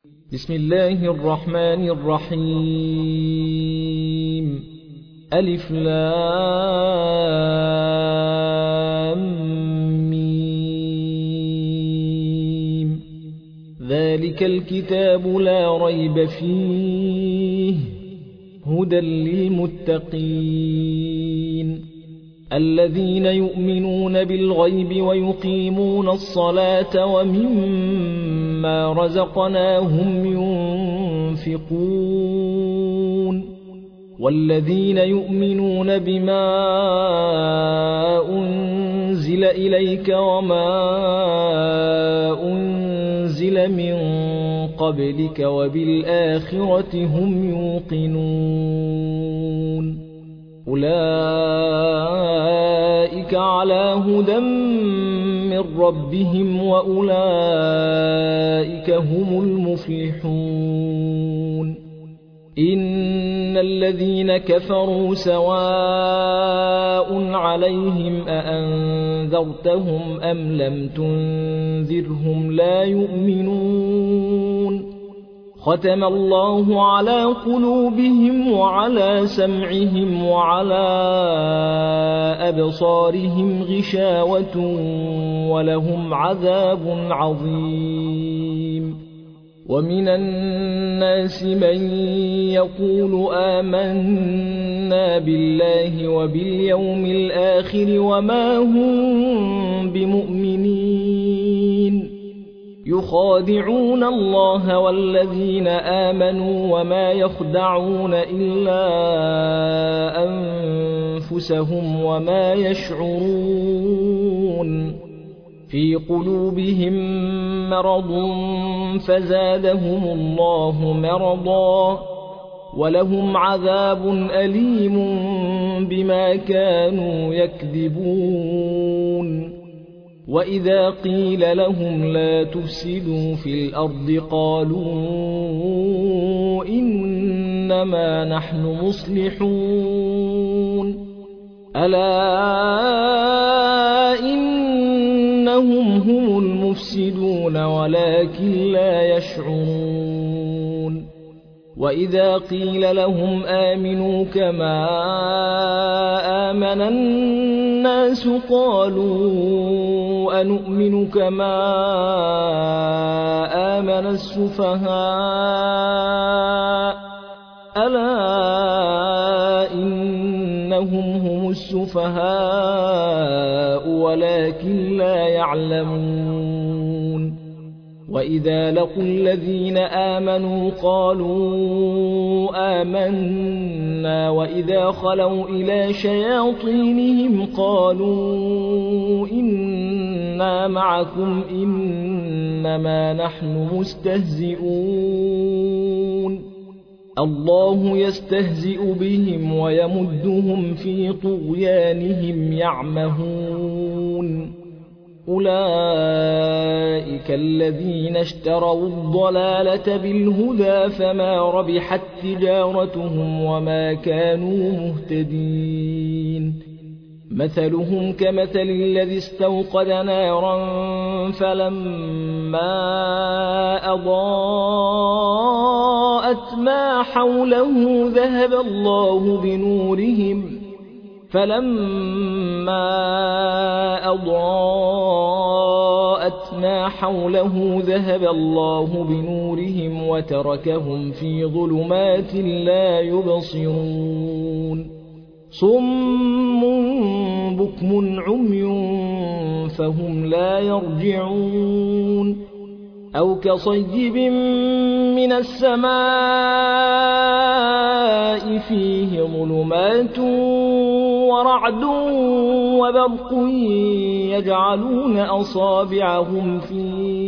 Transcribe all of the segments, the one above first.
بسم الله الرحمن الرحيم ألف لام ميم ذلك الكتاب لا ريب فيه هدى للمتقين الذين يؤمنون بالغيب ويقيمون الصلاة ومما رزقناهم ينفقون والذين يؤمنون بما أنزل إليك وما أنزل من قبلك وبالآخرة هم يوقنون أولئك على هدى من ربهم وأولئك هم المفلحون إن الذين كفروا سواء عليهم أأنذرتهم أم لم تنذرهم لا يؤمنون ختم الله على قلوبهم وعلى سمعهم وعلى أبصارهم غشاوة ولهم عذاب عظيم ومن الناس من يقول آمنا بالله وباليوم الآخر وما هم بمؤمنين يخادعون الله والذين آمنوا وما يخدعون إلا أنفسهم وما يشعرون في قلوبهم مرض فزادهم الله مرضا ولهم عذاب أليم بما كانوا يكذبون وإذا قيل لهم لا تفسدوا في الأرض قالوا إنما نحن مصلحون ألا إنهم هم المفسدون ولكن لا يشعرون وإذا قيل لهم آمنوا كما آمن الناس قالوا أنؤمن كما آمن السفهاء ألا إنهم هم السفهاء ولكن لا يعلمون وإذا لقوا الذين آمنوا قالوا آمنا وإذا خلوا إلى شياطينهم قالوا إنا معكم إنما نحن مستهزئون الله يستهزئ بهم ويمدهم في طغيانهم يعمهون أولئك الذين اشتروا الضلالة بالهدى فما ربحت تجارتهم وما كانوا مهتدين مثلهم كمثل الذي استوقد نارا فلما أضاءت ما حوله ذهب الله بنورهم وتركهم في ظلمات لا يبصرون صم بكم عمي فهم لا يرجعون أو كصيب من السماء فيه ظلمات ورعد وبرق يجعلون أصابعهم في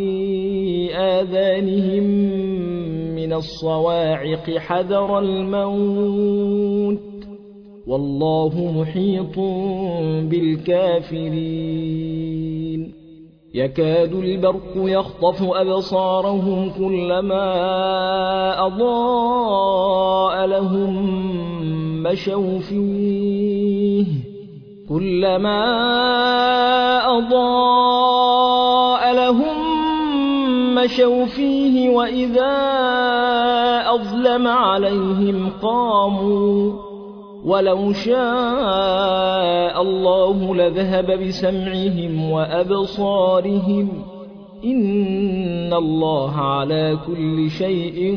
آذانهم من الصواعق حذر الموت والله محيط بالكافرين يكاد البرق يخطف أبصارهم كلما أضاء لهم مشوا فيه مشوا فيه وإذا أظلم عليهم قاموا ولو شاء الله لذهب بسمعهم وأبصارهم إن الله على كل شيء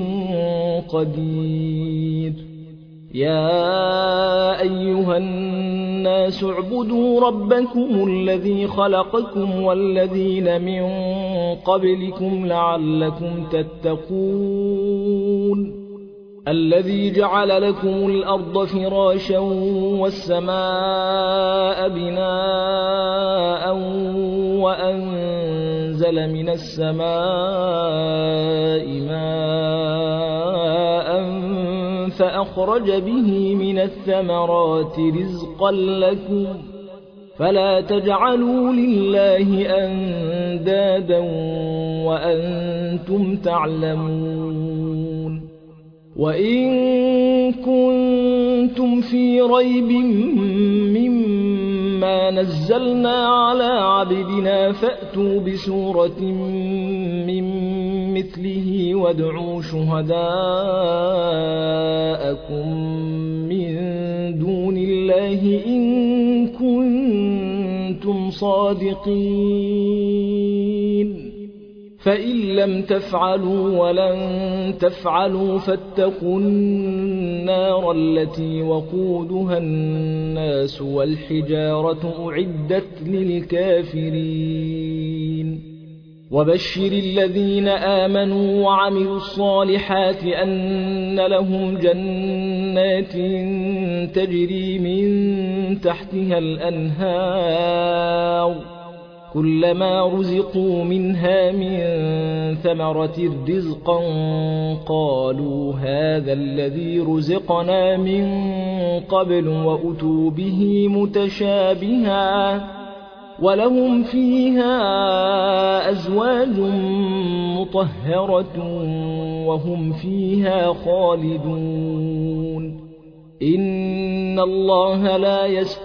قدير يا أيها الناس اعبدوا ربكم الذي خلقكم والذين من قبلكم لعلكم تتقون الذي جعل لكم الأرض فراشا والسماء بناء وأنزل من السماء ماء فأخرج به من الثمرات رزقا لكم فلا تجعلوا لله أندادا وأنتم تعلمون وإن كنتم في ريب مما نزلنا على عبدنا فأتوا بسورة من مثله وادعوا شهداءكم من دون الله إن كنتم صادقين فإن لم تفعلوا ولن تفعلوا فاتقوا النار التي وقودها الناس والحجارة أعدت للكافرين وبشر الذين آمنوا وعملوا الصالحات أن لهم جنات تجري من تحتها الأنهار كلما رزقوا منها من ثمرة رزقا قالوا هذا الذي رزقنا من قبل وأتوا به متشابها ولهم فيها أزواج مطهرة وهم فيها خالدون إن الله لا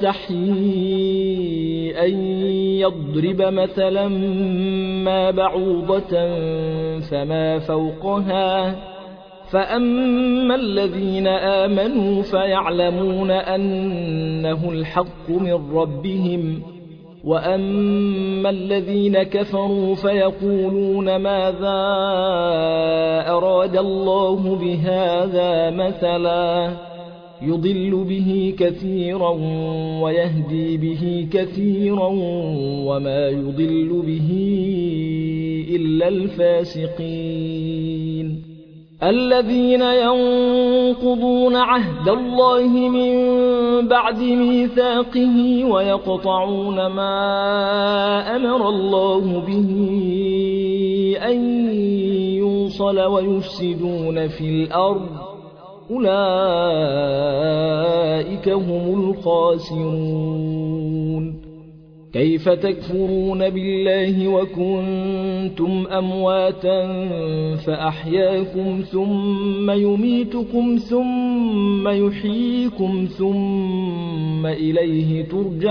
يستحيي أن يضرب مثلا ما بعوضة فما فوقها فأما الذين آمنوا فيعلمون أنه الحق من ربهم وأما الذين كفروا فيقولون ماذا أراد الله بهذا مثلا يضل به كثيرا ويهدي به كثيرا وما يضل به إلا الفاسقين الذين ينقضون عهد الله من بعد ميثاقه ويقطعون ما أمر الله به أن يوصل ويفسدون في الأرض أولئك هم الخاسرون كيف تكفرون بالله وكنتم أمواتا فأحياكم ثم يميتكم ثم يحييكم ثم إليه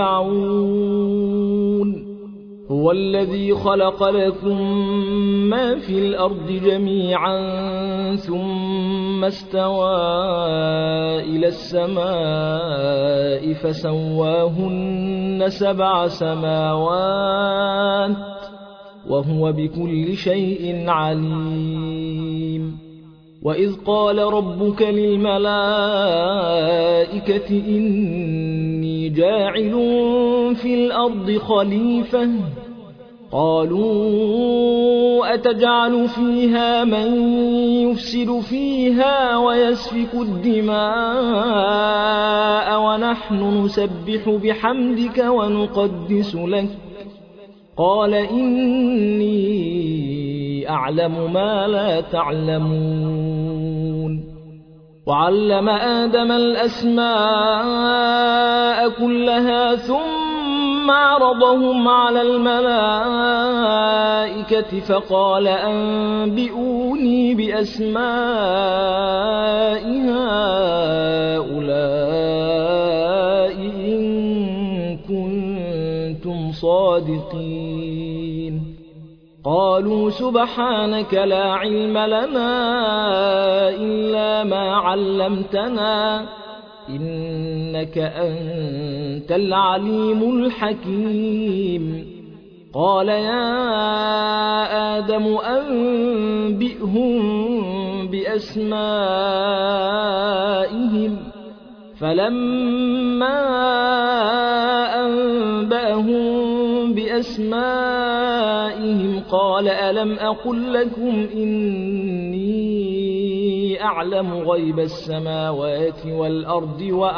ترجعون هو الذي خلق لكم ما في الأرض جميعا ثم استوى إلى السماء فسواهن 7 سماوات وهو بكل شيء عليم وإذ قال ربك للملائكة إني جاعل في الأرض خليفة قالوا أتجعل فيها من يفسد فيها ويسفك الدماء ونحن نسبح بحمدك ونقدس لك قال إني أعلم ما لا تعلمون وعلم آدم الأسماء كلها ثم عرضهم على الملائكة فقال أنبئوني بأسماء هؤلاء إن كنتم صادقين قالوا سبحانك لا علم لنا إلا ما علمتنا إنك أنت العليم الحكيم قال يا آدم أنبئهم بأسمائهم فلما أنبأهم بأسمائهم قال ألم أقل لكم إني أعلم غيب السماوات والأرض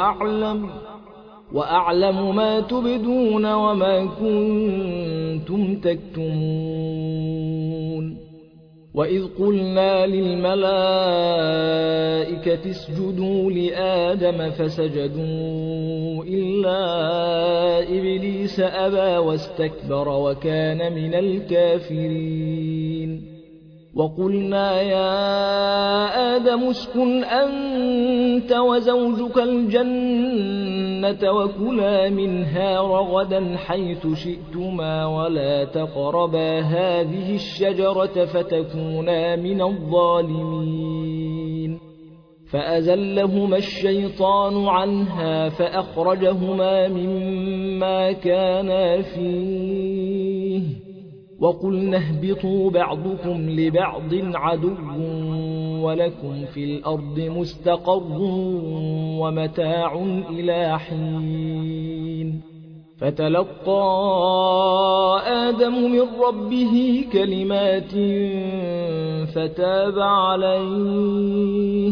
وأعلم ما تبدون وما كنتم تكتمون وإذ قلنا للملائكة اسجدوا لآدم فسجدوا إلا إبليس أبى واستكبر وكان من الكافرين وقلنا يا آدم اسكن أنت وزوجك الجنة وكلا منها رغدا حيث شئتما ولا تقربا هذه الشجرة فتكونا من الظالمين فأزلهما الشيطان عنها فأخرجهما مما كانا فيه وقلنا اهبطوا بعضكم لبعض عدو ولكم في الأرض مستقر ومتاع إلى حين فتلقى آدم من ربه كلمات فتاب عليه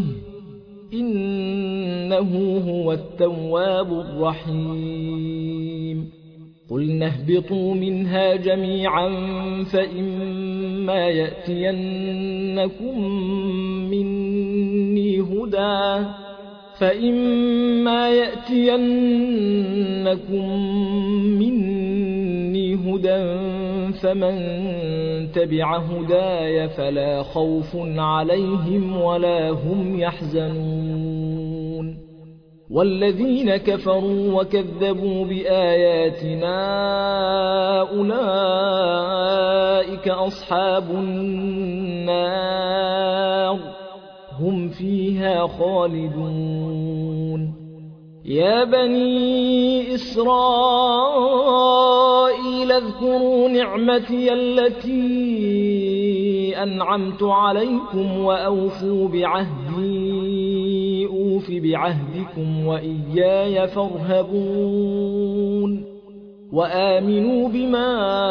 إنه هو التواب الرحيم قلنا اهبطوا منها جميعا فإما يأتينكم مني هدى فمن تبع هداي فلا خوف عليهم ولا هم يحزنون والذين كفروا وكذبوا بآياتنا أولئك أصحاب النار هم فيها خالدون يا بني إسرائيل اذكروا نعمتي التي أنعمت عليكم وأوفوا بعهدي أوف بعهدكم وإياي فارهبون وآمنوا بما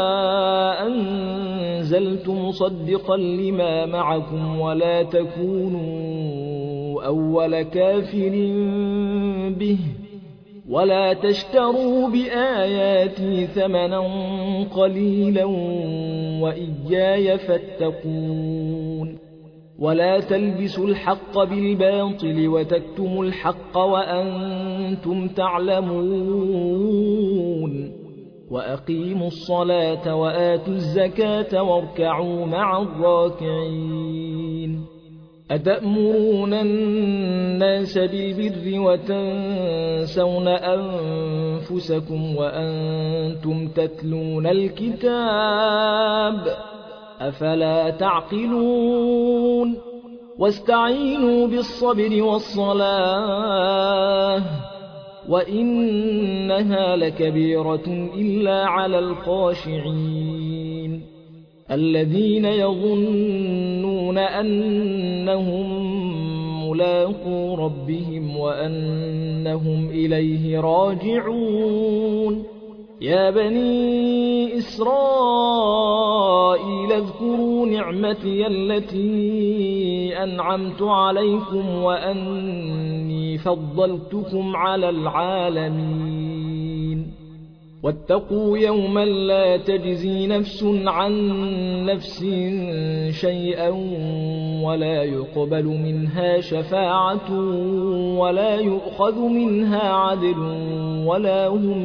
أنزلت مصدقا لما معكم ولا تكونوا أول كافر به ولا تشتروا بآياتي ثمنا قليلا وإياي فاتقون ولا تلبسوا الحق بالباطل وتكتموا الحق وأنتم تعلمون وأقيموا الصلاة وآتوا الزكاة واركعوا مع الراكعين أتأمرون الناس بالبر وتنسون أنفسكم وأنتم تتلون الكتاب أفلا تعقلون واستعينوا بالصبر والصلاة وإنها لكبيرة إلا على الخاشعين الذين يظنون أنهم ملاقو ربهم وأنهم إليه راجعون يا بني إسرائيل اذكروا نعمتي التي أنعمت عليكم وأني فضلتكم على العالمين واتقوا يوما لا تجزي نفس عن نفس شيئا ولا يقبل منها شفاعة ولا يؤخذ منها عدل ولا هم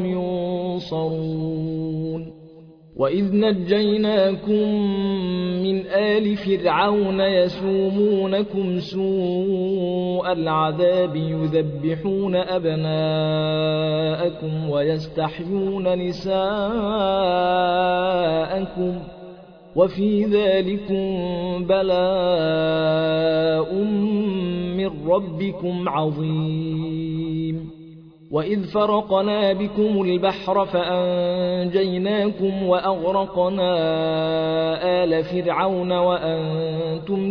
ينصرون وإذ نجيناكم من آل فرعون يسومونكم سوء العذاب يذبحون أبناءكم ويستحيون نساءكم وفي ذلكم بلاء من ربكم عظيم. وإذ فرقنا بكم البحر فأنجيناكم وأغرقنا آل فرعون وأنتم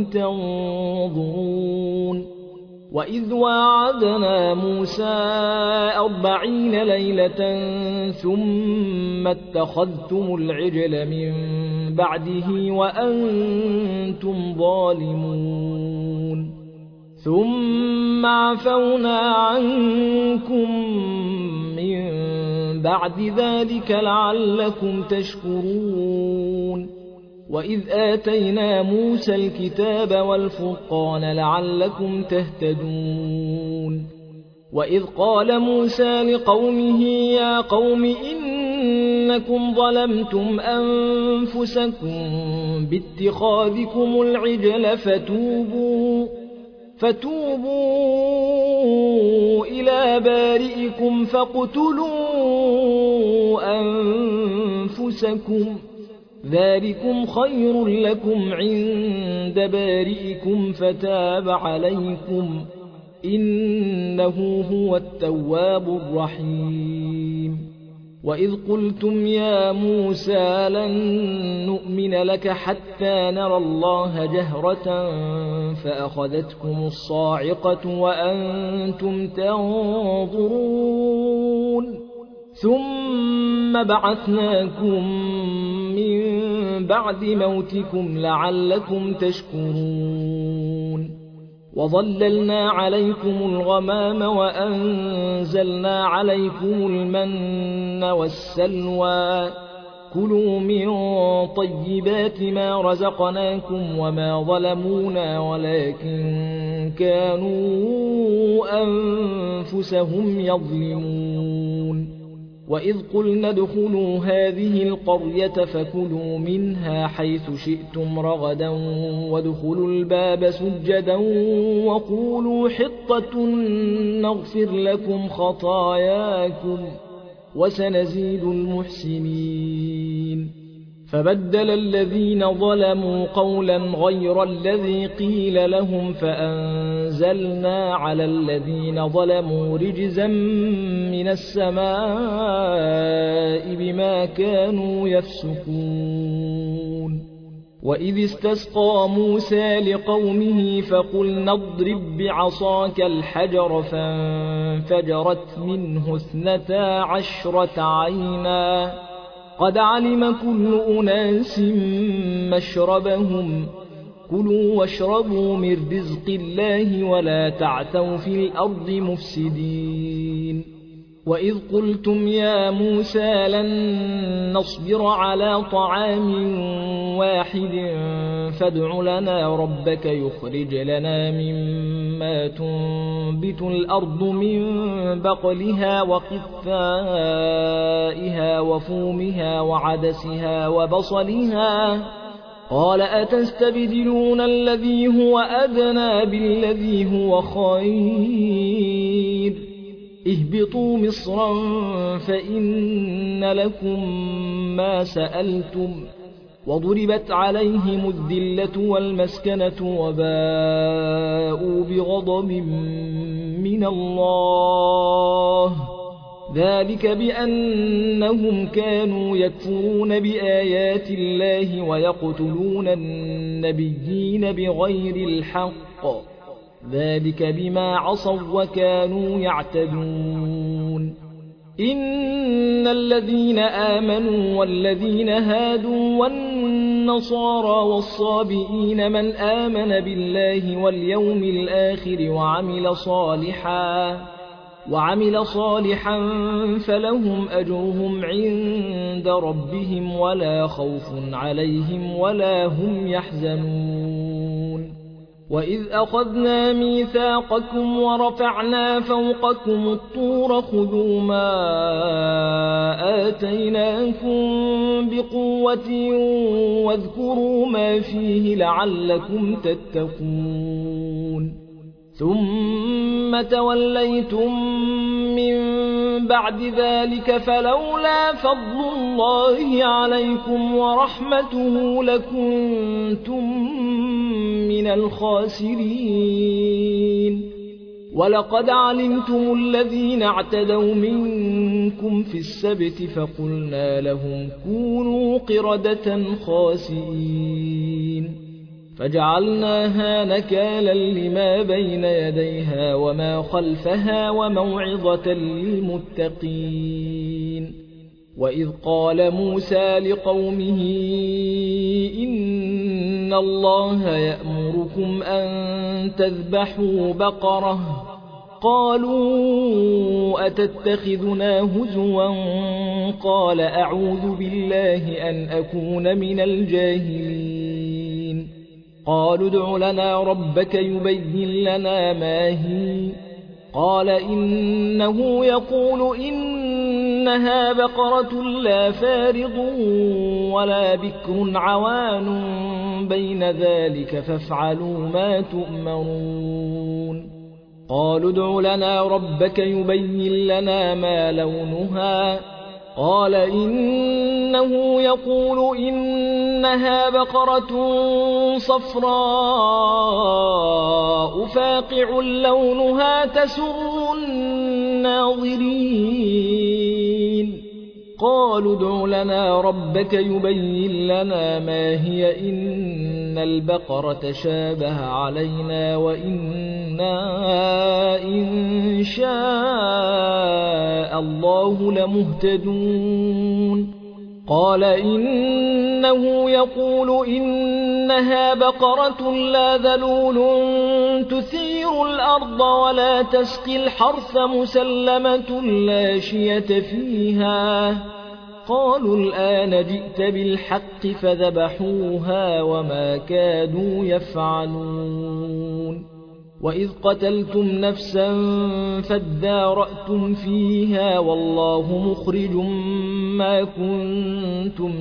تنظرون. وإذ واعدنا موسى 40 ليلة ثم اتخذتم العجل من بعده وأنتم ظالمون. ثم عفونا عنكم من بعد ذلك لعلكم تشكرون. وإذ آتينا موسى الكتاب والفرقان لعلكم تهتدون. وإذ قال موسى لقومه يا قوم إنكم ظلمتم أنفسكم باتخاذكم العجل فتوبوا إلى بارئكم فاقتلوا أنفسكم ذلكم خير لكم عند بارئكم فتاب عليكم إنه هو التواب الرحيم. وإذ قلتم يا موسى لن نؤمن لك حتى نرى الله جهرة فأخذتكم الصاعقة وأنتم تنظرون. ثم بعثناكم من بعد موتكم لعلكم تشكرون. وظللنا عليكم الغمام وأنزلنا عليكم المن والسلوى كلوا من طيبات ما رزقناكم وما ظلمونا ولكن كانوا أنفسهم يظلمون. وإذ قلنا ادخلوا هذه القرية فكلوا منها حيث شئتم رغدا وادخلوا الباب سجدا وقولوا حطة نغفر لكم خطاياكم وسنزيد المحسنين. فبدل الذين ظلموا قولا غير الذي قيل لهم فأنزلنا على الذين ظلموا رجزا من السماء بما كانوا يفسقون. وإذ استسقى موسى لقومه فقلنا اضرب بعصاك الحجر فانفجرت منه 12 عينا قد علم كل أناس مشربهم كلوا واشربوا من رزق الله ولا تعثوا في الأرض مفسدين. وإذ قلتم يا موسى لن نصبر على طعام واحد فادع لنا ربك يخرج لنا مما تنبت الأرض من بقلها وقثائها وفومها وعدسها وبصلها قال أتستبدلون الذي هو أدنى بالذي هو خير اهبطوا مصرا فإن لكم ما سألتم وضربت عليهم الذلة والمسكنة وباءوا بغضب من الله ذلك بأنهم كانوا يكفرون بآيات الله ويقتلون النبيين بغير الحق ذلك بما عصوا وكانوا يعتدون. إن الذين آمنوا والذين هادوا والنصارى والصابئين من آمن بالله واليوم الآخر وعمل صالحا فلهم أجرهم عند ربهم ولا خوف عليهم ولا هم يحزنون. وإذ أخذنا ميثاقكم ورفعنا فوقكم الطور خذوا ما آتيناكم بقوة واذكروا ما فيه لعلكم تتقون. ثم توليتم من بعد ذلك فلولا فضل الله عليكم ورحمته لكنتم من الخاسرين ولقد علمتم الذين اعتدوا منكم في السبت فقلنا لهم كونوا قردة خاسئين فجعلناها نكالا لما بين يديها وما خلفها وموعظة للمتقين وإذ قال موسى لقومه إن الله يأمركم أن تذبحوا بقرة قالوا أتتخذنا هزوا قال أعوذ بالله أن أكون من الجاهلين قالوا ادع لنا ربك يبين لنا ما هي قال إنه يقول إنها بقرة لا فارض ولا بكر عوان بين ذلك فافعلوا ما تؤمرون قالوا ادع لنا ربك يبين لنا ما لونها قال إنه يقول إنها بقرة صفراء فاقع لونها تسر الناظرين قالوا ادع لنا ربك يبين لنا ما هي إن البقرة شابه علينا وإنا إن شاء الله لمهتدون قال إنه يقول إنها بقرة لا ذلول تثير الأرض ولا تسقي الحرث مسلمة لا شية فيها قالوا الآن جئت بالحق فذبحوها وما كادوا يفعلون وإذ قتلتم نفسا فادارأتم فيها والله مخرج ما كنتم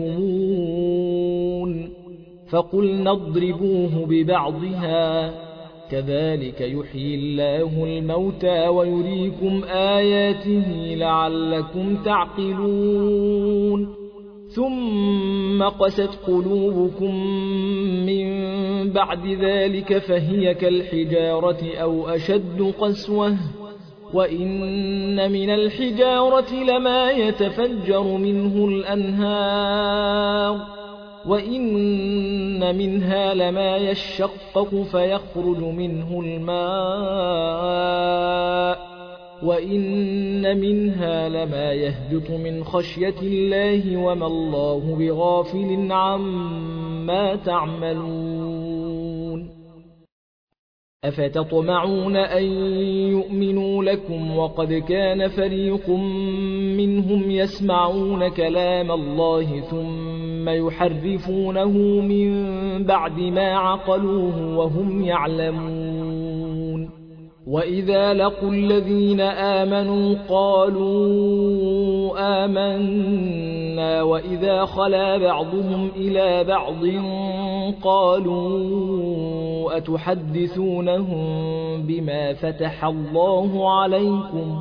تكتمون فقلنا اضربوه ببعضها كذلك يحيي الله الموتى ويريكم آياته لعلكم تعقلون ثم قست قلوبكم من بعد ذلك فهي كالحجارة أو أشد قسوة وإن من الحجارة لما يتفجر منه الأنهار وإن منها لما يشقق فيخرج منه الماء وإن منها لما يهبط من خشية الله وما الله بغافل عما تعملون أفتطمعون أن يؤمنوا لكم وقد كان فريق منهم يسمعون كلام الله ثم يحرفونه من بعد ما عقلوه وهم يعلمون وإذا لقوا الذين آمنوا قالوا آمنا وإذا خلا بعضهم إلى بعض قالوا أتحدثونهم بما فتح الله عليكم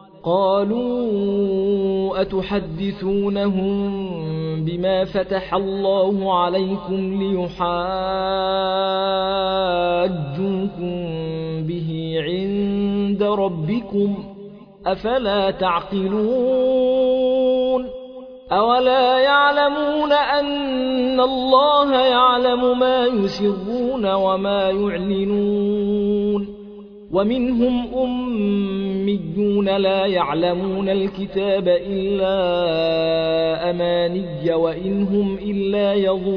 ليحاجوكم به عند ربكم أفلا تعقلون أولا يعلمون أن الله يعلم ما يسرون وما يعلنون ومنهم أميون لا يعلمون الكتاب إلا أماني وإنهم إلا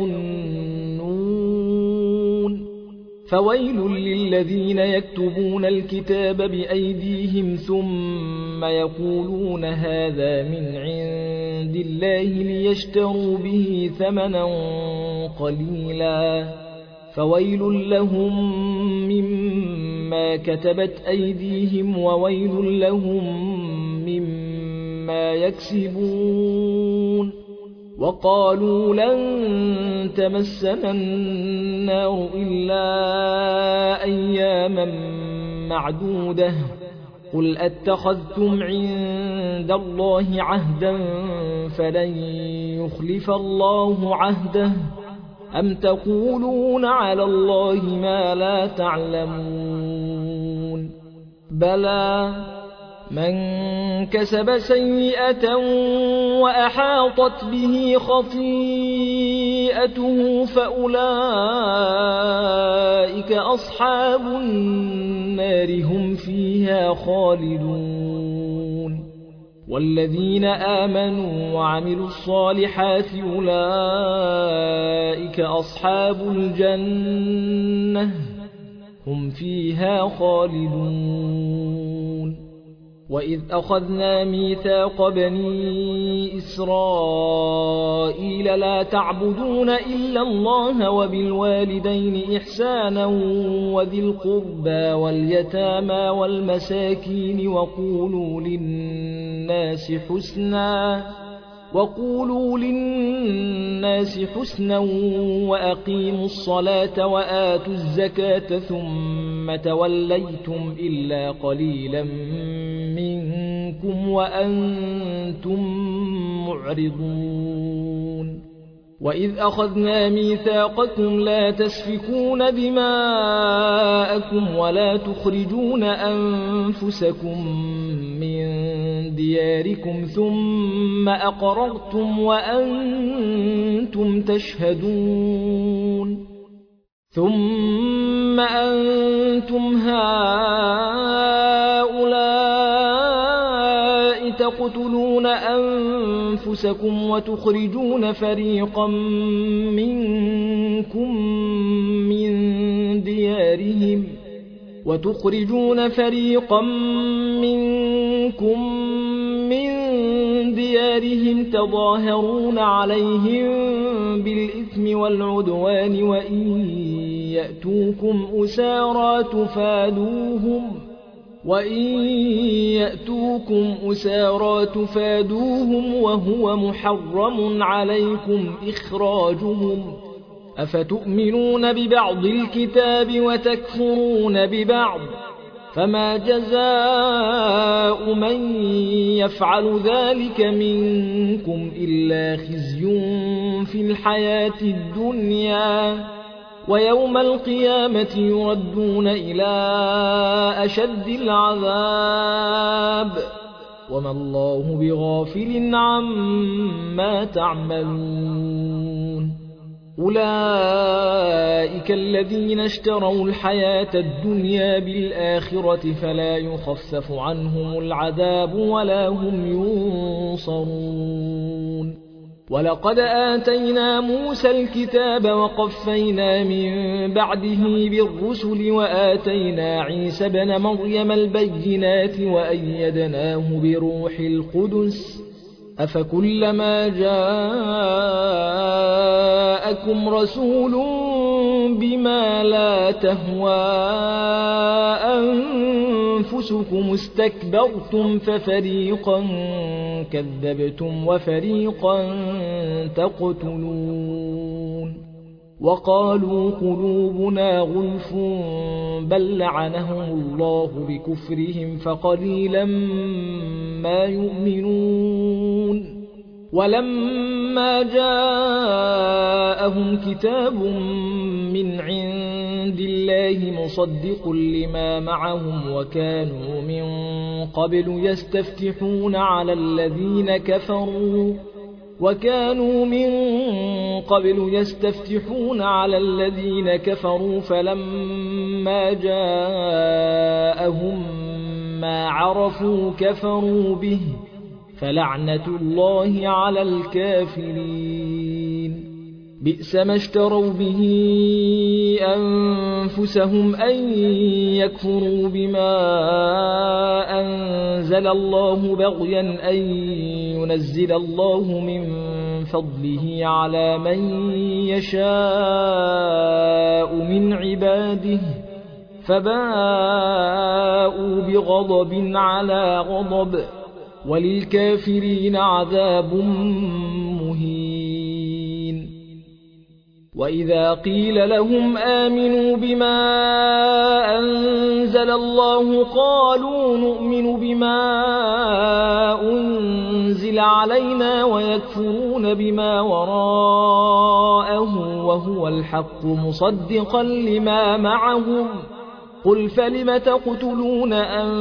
يظنون فويل للذين يكتبون الكتاب بأيديهم ثم يقولون هذا من عند الله ليشتروا به ثمنا قليلا فويل لهم مما كتبت أيديهم وويل لهم مما يكسبون وقالوا لن تمسنا النار إلا أياما معدودة قل أتخذتم عند الله عهدا فلن يخلف الله عهده أم تقولون على الله ما لا تعلمون بلى من كسب سيئة وأحاطت به خطيئته فأولئك أصحاب النار هم فيها خالدون والذين آمنوا وعملوا الصالحات أولئك أصحاب الجنة هم فيها خالدون وإذ أخذنا ميثاق بني إسرائيل لا تعبدون إلا الله وبالوالدين إحسانا وذي القربى واليتامى والمساكين وقولوا للناس حسنا وأقيموا الصلاة وآتوا الزكاة ثم توليتم إلا قليلا منكم وأنتم معرضون وإذ أخذنا ميثاقكم لا تسفكون دماءكم ولا تخرجون أنفسكم من دياركم ثم أقررتم وأنتم تشهدون ثم أنتم هؤلاء تقتلون أنفسكم وتخرجون فريقا منكم من ديارهم تظاهرون عليهم بالإثم والعدوان وإن يأتوكم أسارى تفادوهم وهو محرم عليكم إخراجهم أفتؤمنون ببعض الكتاب وتكفرون ببعض فما جزاء من يفعل ذلك منكم إلا خزي في الحياة الدنيا ويوم القيامة يردون إلى أشد العذاب وما الله بغافل عما تعملون أولئك الذين اشتروا الحياة الدنيا بالآخرة فلا يخفف عنهم العذاب ولا هم ينصرون ولقد آتينا موسى الكتاب وقفينا من بعده بالرسل وآتينا عيسى ابن مريم البينات وأيدناه بروح القدس أفكلما جاءكم رسول بما لا تهوى أنفسكم استكبرتم ففريقا كذبتم وفريقا تقتلون وقالوا قلوبنا غلف بل لعنهم الله بكفرهم فقليلا ما يؤمنون ولما جاءهم كتاب من عند الله مصدق لما معهم وكانوا من قبل يستفتحون على الذين كفروا فلما جاءهم ما عرفوا كفروا به فلعنة الله على الكافرين بئس ما اشتروا به أنفسهم أن يكفروا بما أنزل الله بغيا أن ينزل الله من فضله على من يشاء من عباده فباءوا بغضب على غضب وللكافرين عذاب مهين وإذا قيل لهم آمنوا بما أنزل أنزل الله قالوا نؤمن بما أنزل علينا ويكفرون بما وراءه وهو الحق مصدقا لما معهم قل فلم تقتلون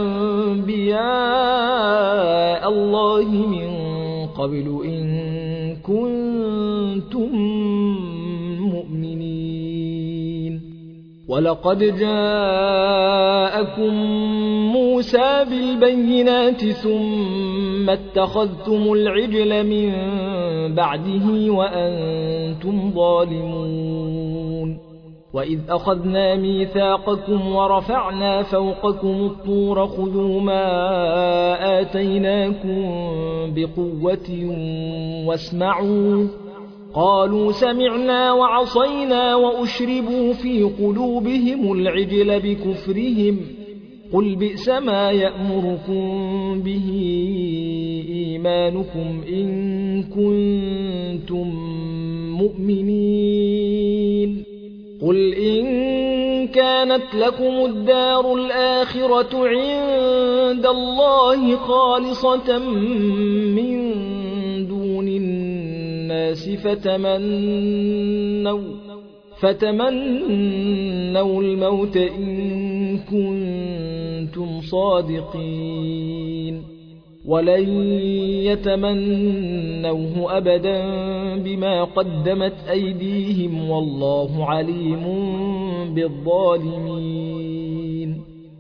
أنبياء الله من قبل إن كنتم مؤمنين ولقد جاءكم موسى بالبينات ثم اتخذتم العجل من بعده وأنتم ظالمون وإذ أخذنا ميثاقكم ورفعنا فوقكم الطور خذوا ما آتيناكم بقوة واسمعوا قالوا سمعنا وعصينا وأشربوا في قلوبهم العجل بكفرهم قل بئس ما يأمركم به إيمانكم إن كنتم مؤمنين قل إن كانت لكم الدار الآخرة عند الله خالصة من دون الناس فتمنوا الموت إن كنتم صادقين ولن يتمنوه أبدا بما قدمت أيديهم والله عليم بالظالمين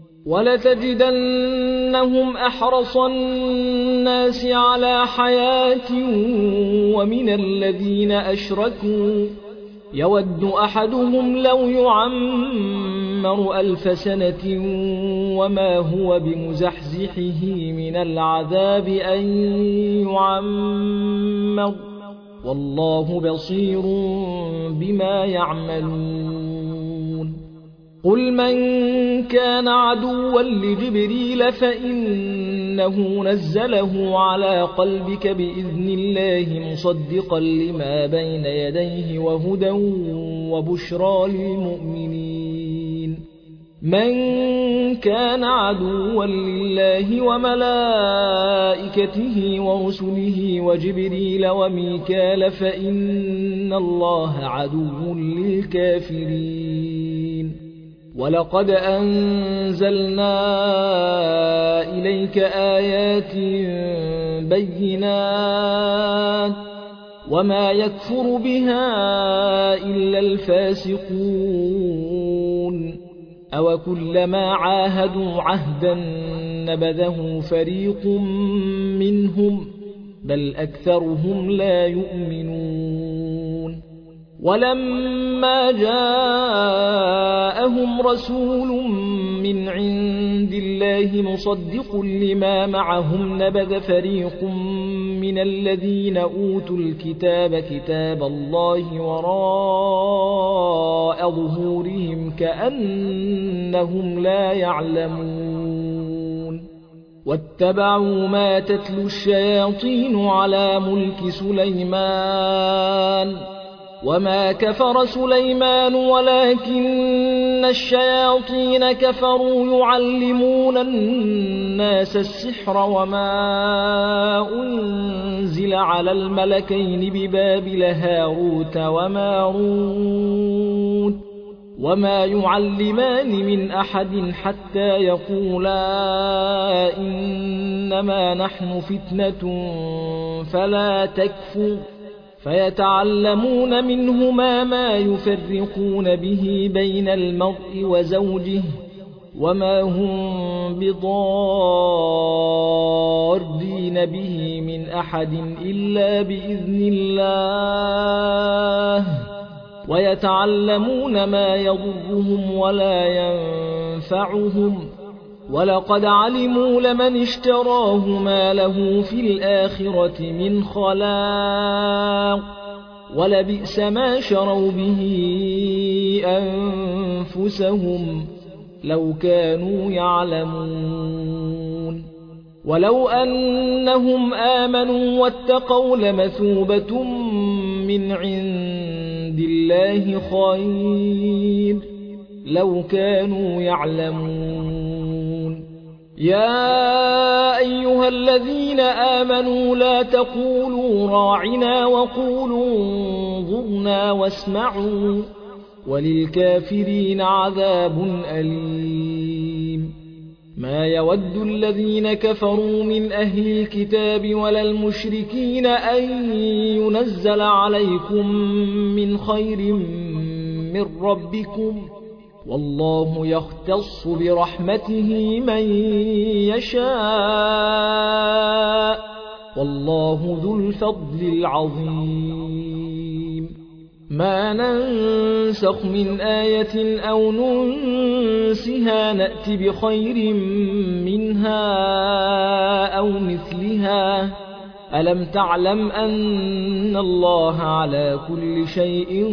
ولتجدنهم أحرص الناس على حياة ومن الذين أشركوا يود أحدهم لو يعمر 1000 سنة وما هو بمزحزحه من العذاب أن يعمر والله بصير بما يعملون قل من كان عدوا لجبريل فإنه نزله على قلبك بإذن الله مصدقا لما بين يديه وهدى وبشرى للمؤمنين من كان عدوا لله وملائكته ورسله وجبريل وميكال فإن الله عدو للكافرين ولقد أنزلنا إليك آيات بينات وما يكفر بها إلا الفاسقون أوكلما عاهدوا عهدا نبذه فريق منهم بل أكثرهم لا يؤمنون ولما جاءهم رسول من عند الله مصدق لما معهم نبذ فريق من الذين أوتوا الكتاب كتاب الله وراء ظهورهم كأنهم لا يعلمون واتبعوا ما تتلو الشياطين على ملك سليمان وما كفر سليمان ولكن الشياطين كفروا يعلمون الناس السحر وما أنزل على الملكين ببابل هاروت وماروت وما يعلمان من أحد حتى يقولا إنما نحن فتنة فلا تكفر فيتعلمون منهما ما يفرقون به بين المرء وزوجه وما هم بضارين به من أحد إلا بإذن الله ويتعلمون ما يضرهم ولا ينفعهم ولقد علموا لمن اشتراه ما له في الآخرة من خلاق ولبئس ما شروا به أنفسهم لو كانوا يعلمون ولو أنهم آمنوا واتقوا لمثوبة من عند الله خير لو كانوا يعلمون يا أيها الذين آمنوا لا تقولوا راعنا وقولوا انظرنا واسمعوا وللكافرين عذاب أليم. ما يود الذين كفروا من أهل الكتاب ولا المشركين أن ينزل عليكم من خير من ربكم والله يختص برحمته من يشاء والله ذو الفضل العظيم. ما ننسخ من آية أو ننسها نأت بخير منها أو مثلها ألم تعلم أن الله على كل شيء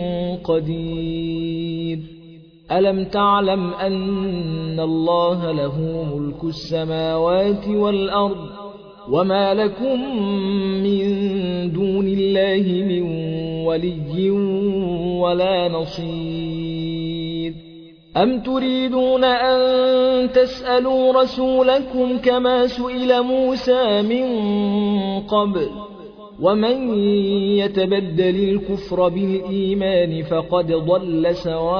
قدير ألم تعلم أن الله له ملك السماوات والأرض وما لكم من دون الله من ولي ولا نصير. أم تريدون أن تسألوا رسولكم كما سئل موسى من قبل ومن يتبدل الكفر بالإيمان فقد ضل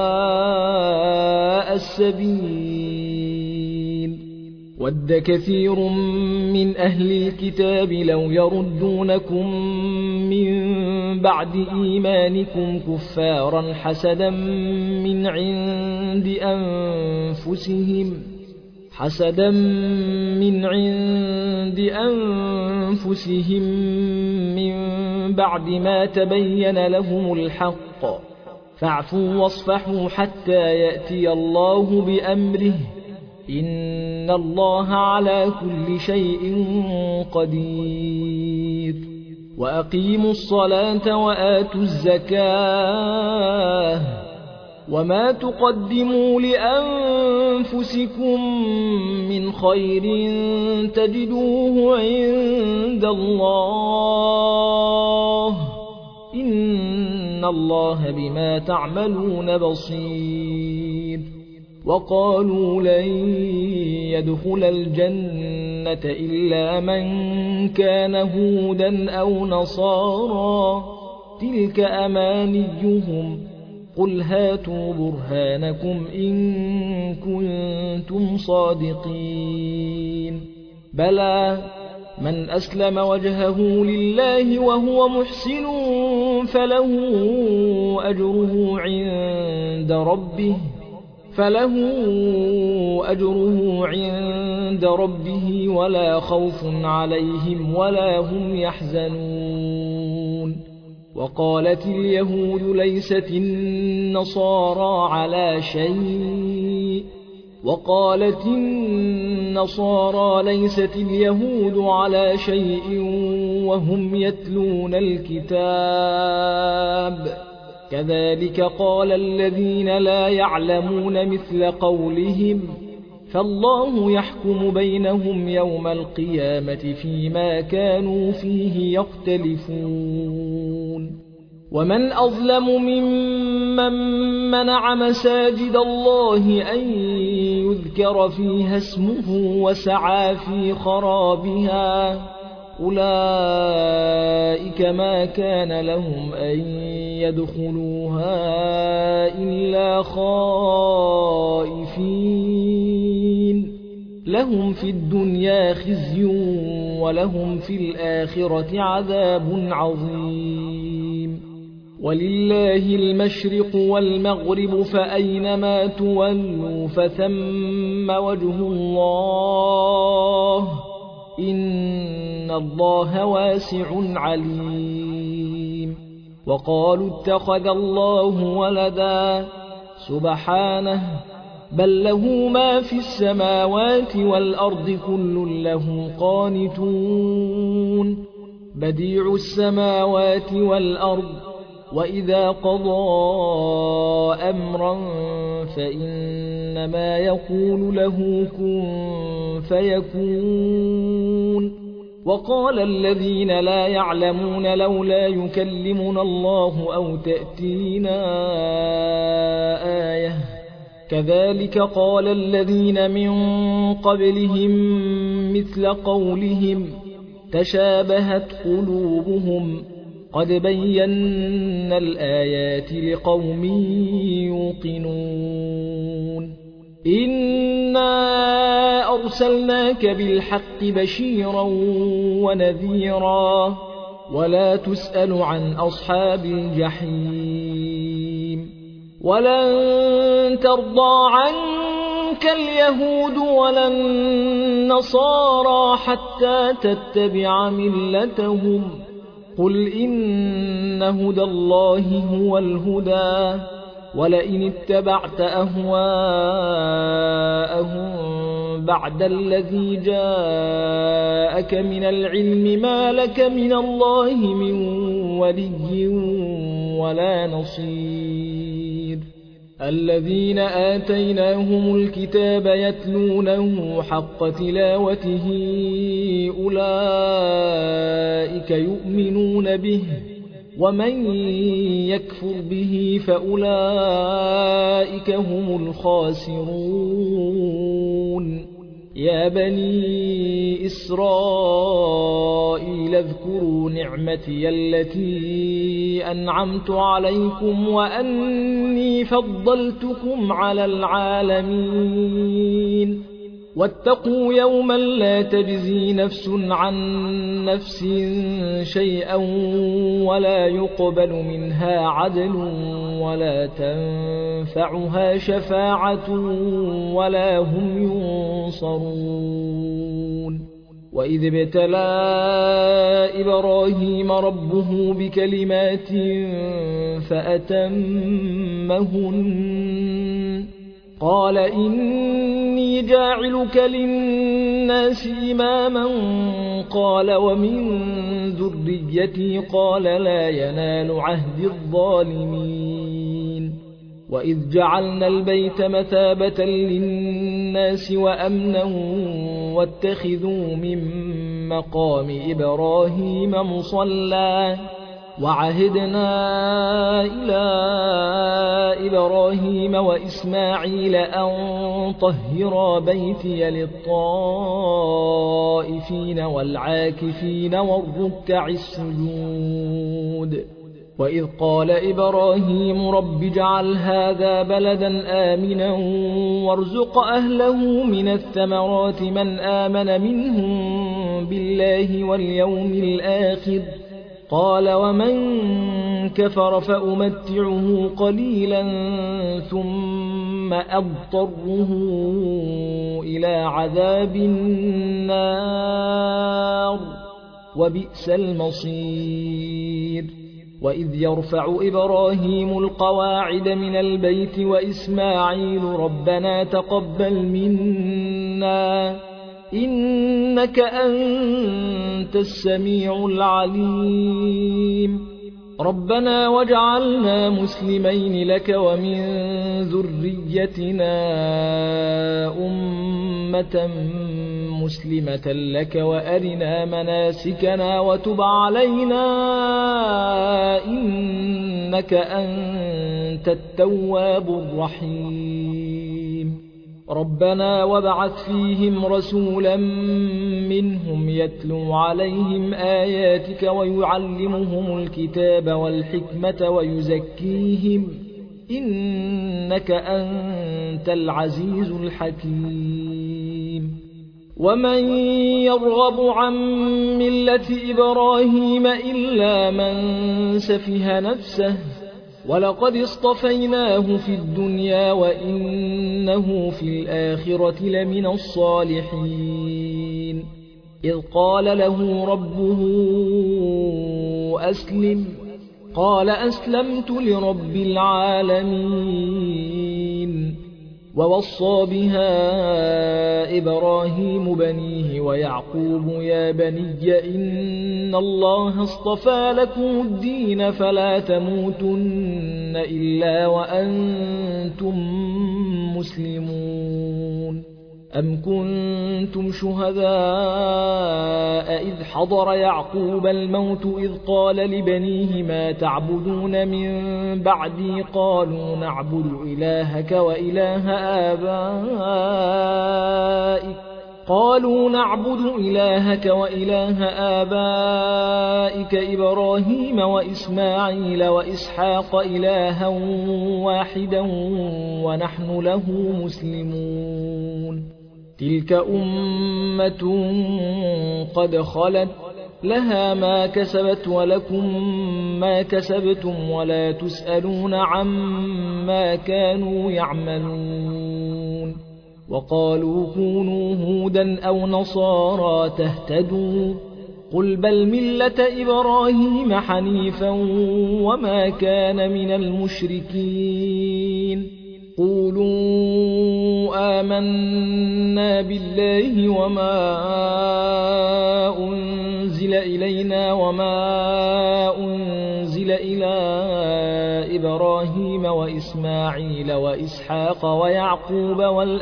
سواء السبيل. ود كثير من أهل الكتاب لو يردونكم من بعد إيمانكم كفارا حسدا من عند أنفسهم من بعد ما تبين لهم الحق فاعفوا واصفحوا حتى يأتي الله بأمره إن الله على كل شيء قدير. وأقيموا الصلاة وآتوا الزكاة وما تقدموا لأنفسكم من خير تجدوه عند الله إن الله بما تعملون بصير. وقالوا لن يدخل الجنة إلا من كان هودا أو نصارى تلك أمانيهم قل هاتوا برهانكم إن كنتم صادقين. بلى من أسلم وجهه لله وهو محسن فله أجره عند ربه ولا خوف عليهم ولا هم يحزنون. وقالت اليهود ليست النصارى على شيء وهم يتلون الكتاب كذلك قال الذين لا يعلمون مثل قولهم فالله يحكم بينهم يوم القيامة فيما كانوا فيه يختلفون. ومن أظلم ممن منع مساجد الله أن يذكر فيها اسمه وسعى في خرابها أولئك ما كان لهم أن يدخلوها إلا خائفين لهم في الدنيا خزي ولهم في الآخرة عذاب عظيم. ولله المشرق والمغرب فأينما تولوا فثم وجه الله إن الله واسع عليم. وقالوا اتخذ الله ولدا سبحانه بل له ما في السماوات والأرض كل له قانتون بديع السماوات والأرض وإذا قضى أمرا فإنما يقول له كن فيكون. وقال الذين لا يعلمون لولا يكلمنا الله أو تأتينا آية كذلك قال الذين من قبلهم مثل قولهم تشابهت قلوبهم قد بينا الآيات لقوم يوقنون إنا أرسلناك بالحق بشيرا ونذيرا ولا تسأل عن أصحاب الجحيم ولن ترضى عنك اليهود ولا النصارى حتى تتبع ملتهم قل إن هدى الله هو الهدى ولئن اتبعت أهواءهم بعد الذي جاءك من العلم ما لك من الله من ولي ولا نصير الذين آتيناهم الكتاب يتلونه حق تلاوته أولئك يؤمنون به ومن يكفر به فأولئك هم الخاسرون يا بني إسرائيل اذكروا نعمتي التي أنعمت عليكم وأني فضلتكم على العالمين واتقوا يوما لا تجزي نفس عن نفس شيئا ولا يقبل منها عدل ولا تنفعها شفاعة ولا هم ينصرون وإذ ابتلى إبراهيم ربه بكلمات فأتمهن قال إني جاعلك للناس إماما قال ومن ذريتي قال لا ينال عهد الظالمين وإذ جعلنا البيت مثابة للناس وأمنا واتخذوا من مقام إبراهيم مصلى وعهدنا إلى إبراهيم وإسماعيل أن طهرا بيتي للطائفين والعاكفين والركع السجود وإذ قال إبراهيم رب اجعل هذا بلدا آمنا وارزق أهله من الثمرات من آمن منهم بالله واليوم الآخر قال ومن كفر فأمتعه قليلا ثم أضطره إلى عذاب النار وبئس المصير وإذ يرفع إبراهيم القواعد من البيت وإسماعيل ربنا تقبل منا إنك أنت السميع العليم ربنا واجعلنا مسلمين لك ومن ذريتنا أمة مسلمة لك وأرنا مناسكنا وتب علينا إنك أنت التواب الرحيم ربنا وابعث فيهم رسولا منهم يتلو عليهم آياتك ويعلمهم الكتاب والحكمة ويزكيهم إنك أنت العزيز الحكيم ومن يرغب عن ملة إبراهيم إلا من سفه نفسه ولقد اصطفيناه في الدنيا وإنه في الآخرة لمن الصالحين إذ قال له ربه أسلم قال أسلمت لرب العالمين ووصى بها إبراهيم بنيه ويعقوب يا بني إن الله اصطفى لكم الدين فلا تموتن إلا وأنتم مسلمون أم كنتم شهداء إذ حضر يعقوب الموت إذ قال لبنيه ما تعبدون من بعدي قالوا نعبد إلهك وإله آبائك إبراهيم وإسماعيل وإسحاق إلها واحدا ونحن له مسلمون تلك أمة قد خلت لها ما كسبت ولكم ما كسبتم ولا تسألون عما كانوا يعملون وقالوا كونوا هودا أو نصارى تهتدوا قل بل ملة إبراهيم حنيفا وما كان من المشركين قولوا آمنا بالله وما أنزل إلينا وما أنزل إلى إبراهيم وإسماعيل وإسحاق ويعقوب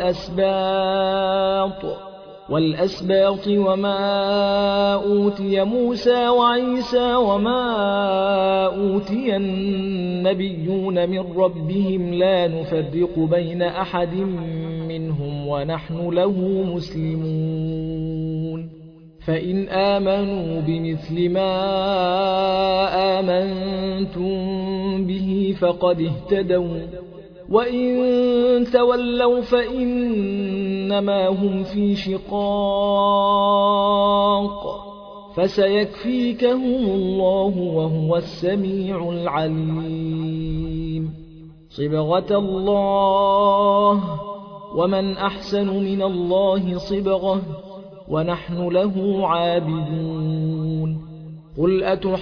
والأسباط وما أوتي موسى وعيسى وما أوتي النبيون من ربهم لا نفرق بين أحد منهم ونحن له مسلمون فإن آمنوا بمثل ما آمنتم به فقد اهتدوا وإن تولوا فإنما هم في شقاق فسيكفيكهم الله وهو السميع العليم صبغة الله ومن أحسن من الله صبغة ونحن له عابدون قل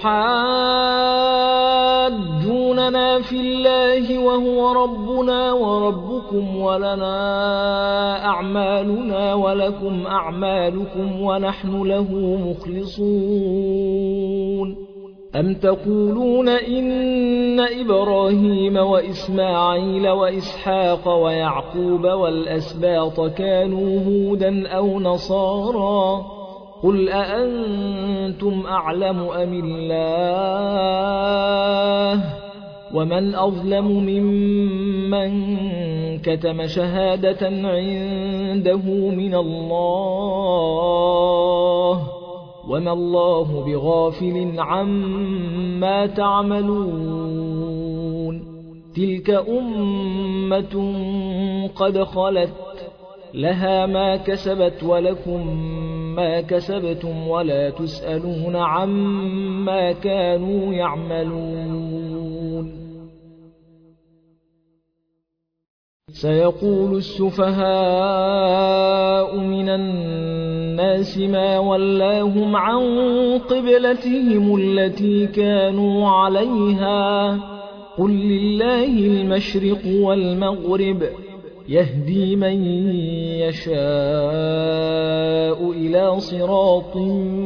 أتحاجوننا في الله وهو ربنا وربكم ولنا أعمالنا ولكم أعمالكم ونحن له مخلصون أم تقولون إن إبراهيم وإسماعيل وإسحاق ويعقوب والأسباط كانوا هودا أو نصارى قل أأنتم أعلم أم الله ومن أظلم ممن كتم شهادة عنده من الله وما الله بغافل عما تعملون تلك أمة قد خلت لها ما كسبت ولكم ما كسبتم ولا تسألون عما كانوا يعملون سيقول السفهاء من الناس ما ولاهم عن قبلتهم التي كانوا عليها قل لله المشرق والمغرب يهدي من يشاء إلى صراط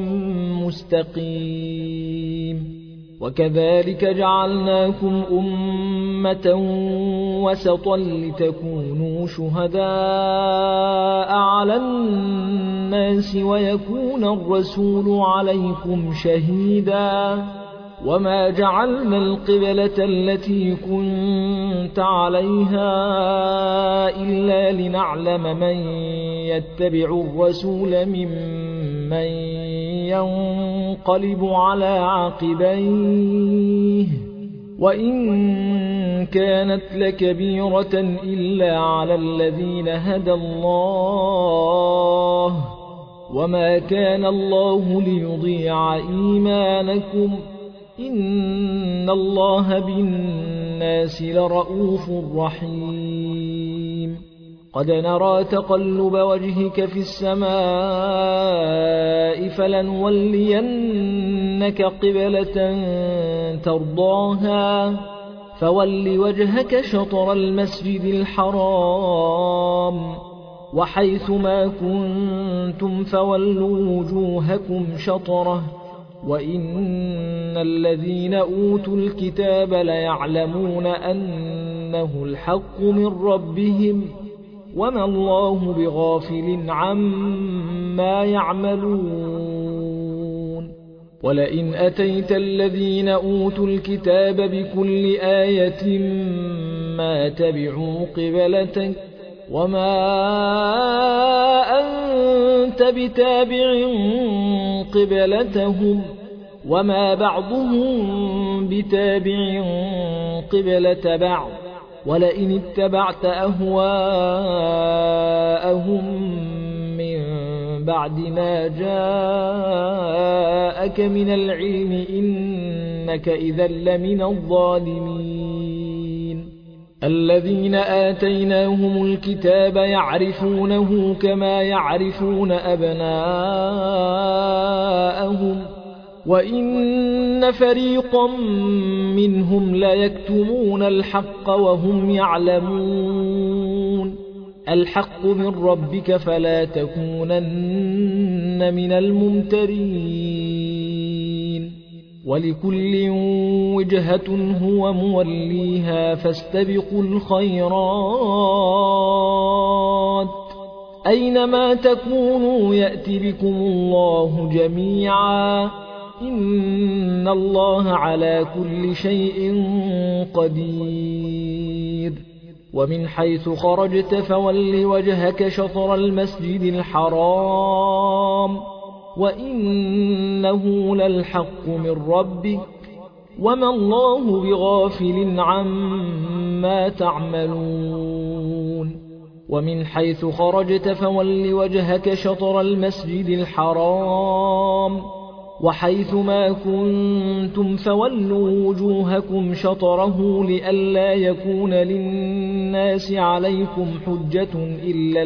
مستقيم وكذلك جعلناكم أمة وسطا لتكونوا شهداء على الناس ويكون الرسول عليكم شهيدا وما جعلنا القبلة التي كنت عليها إلا لنعلم من يتبع الرسول ممن ينقلب على عقبيه وإن كانت لكبيرة إلا على الذين هدى الله وما كان الله ليضيع إيمانكم إن الله بالناس لرؤوف رحيم قد نرى تقلب وجهك في السماء فلنولينك قبلة ترضاها فول وجهك شطر المسجد الحرام وحيث ما كنتم فولوا وجوهكم شطره وإن الذين أوتوا الكتاب ليعلمون أنه الحق من ربهم وما الله بغافل عما يعملون ولئن أتيت الذين أوتوا الكتاب بكل آية ما تبعوا قبلتك وما أنت بتابع قبلتهم وما بعضهم بتابع قبلة بعض ولئن اتبعت أهواءهم من بعد ما جاءك من العلم إنك إذا لمن الظالمين الذين آتيناهم الكتاب يعرفونه كما يعرفون أبناءهم وإن فريقا منهم ليكتمون الحق وهم يعلمون الحق من ربك فلا تكونن من الممترين ولكل وجهة هو موليها فاستبقوا الخيرات أينما تكونوا يأت بكم الله جميعا إن الله على كل شيء قدير ومن حيث خرجت فول وجهك شطر المسجد الحرام وإنه للحق من ربك وما الله بغافل عما تعملون ومن حيث خرجت فول وجهك شطر المسجد الحرام وحيث ما كنتم فولوا وجوهكم شطره لئلا يكون للناس عليكم حجة إلا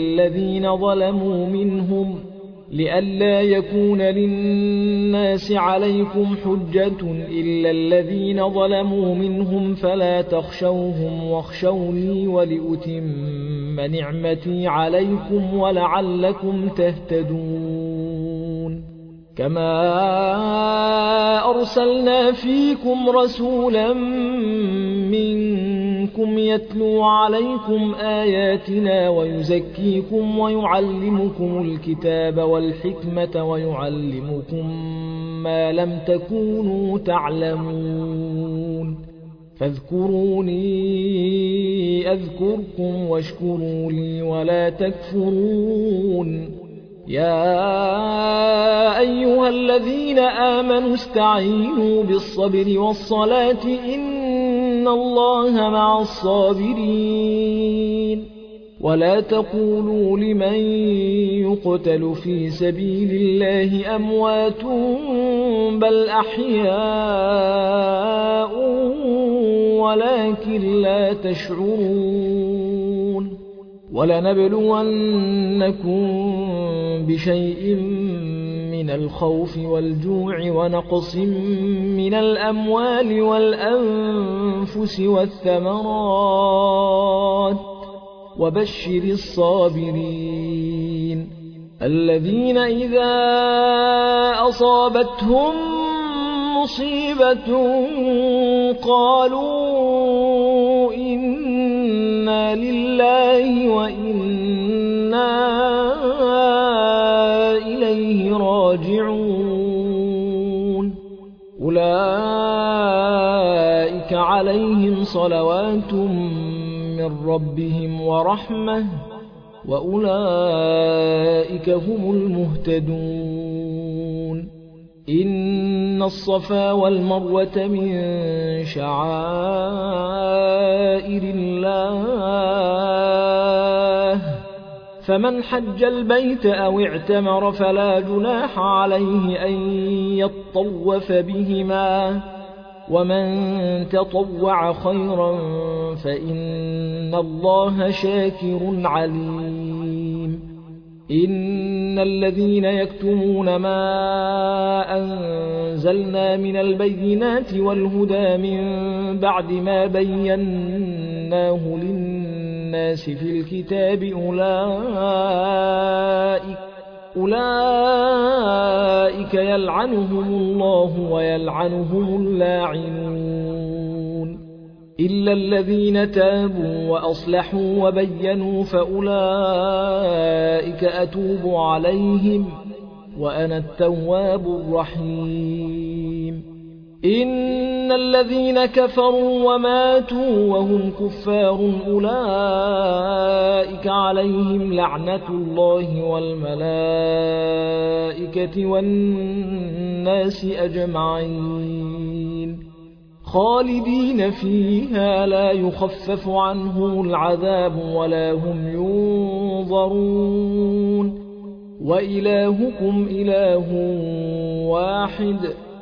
الذين ظلموا منهم فلا تخشوهم واخشوني ولأتم نعمتي عليكم ولعلكم تهتدون كما أرسلنا فيكم رسولا منكم يتلو عليكم آياتنا ويزكيكم ويعلمكم الكتاب والحكمة ويعلمكم ما لم تكونوا تعلمون فاذكروني أذكركم واشكروا لي ولا تكفرون يا أيها الذين آمنوا استعينوا بالصبر والصلاة إن الله مع الصابرين ولا تقولوا لمن يقتل في سبيل الله أموات بل أحياء ولكن لا تشعرون ولنبلونكم بشيء من الخوف والجوع ونقص من الأموال والأنفس والثمرات وبشر الصابرين الذين إذا أصابتهم مصيبة قالوا إنا لله وإنا إليه راجعون أولئك عليهم صلوات من ربهم ورحمة وأولئك هم المهتدون إن الصفا والمروة من شعائر الله فمن حج البيت أو اعتمر فلا جناح عليه أن يطوف بهما ومن تطوع خيرا فإن الله شاكر عليم إن الذين يكتمون ما أنزلنا من البينات والهدى من بعد ما بيناه للناس في الكتاب أولئك يلعنهم الله ويلعنهم اللاعنون إلا الذين تابوا وأصلحوا وبينوا فأولئك أتوب عليهم وأنا التواب الرحيم. إن الذين كفروا وماتوا وهم كفار أولئك عليهم لعنة الله والملائكة والناس أجمعين خالدين فيها لا يخفف عنهم العذاب ولا هم ينظرون. وإلهكم إله واحد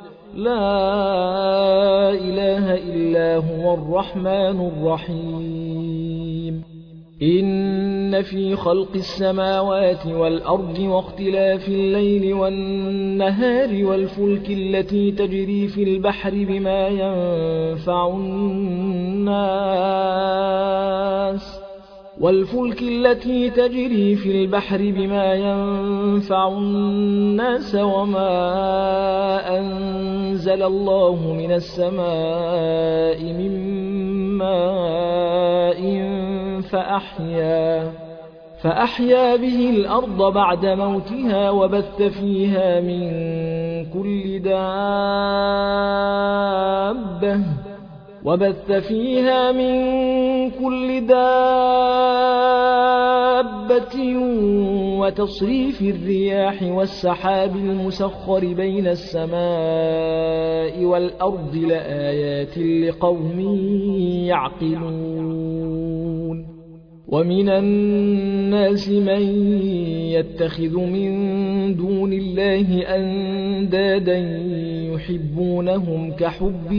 لا إله إلا هو الرحمن الرحيم. إن في خلق السماوات والأرض واختلاف الليل والنهار والفلك التي تجري في البحر بما ينفع الناس وما أنزل الله من السماء من ماء فأحيا به الأرض بعد موتها وبث فيها من كل دابة وتصريف الرياح والسحاب المسخر بين السماء والأرض لآيات لقوم يعقلون. ومن الناس من يتخذ من دون الله أندادا يحبونهم كحب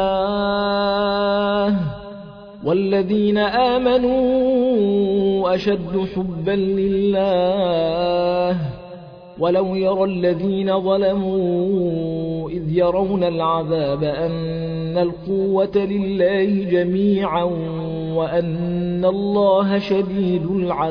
الله والذين آمنوا أشد حبا لله. ولو يرى الذين ظلموا إذ يرون العذاب أن القوة لله جميعا وأن الله شديد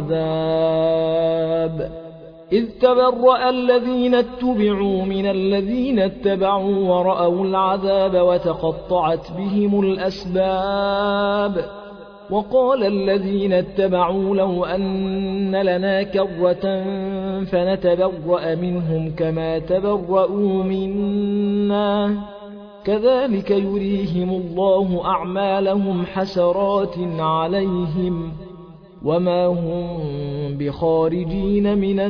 العذاب. إذ تبرأ الذين اتبعوا من الذين اتبعوا ورأوا العذاب وتقطعت بهم الأسباب. وقال الذين اتبعوا لو أن لنا كرة فنتبرأ منهم كما تبرأوا منا كذلك يريهم الله أعمالهم حسرات عليهم وما هم بخارجين من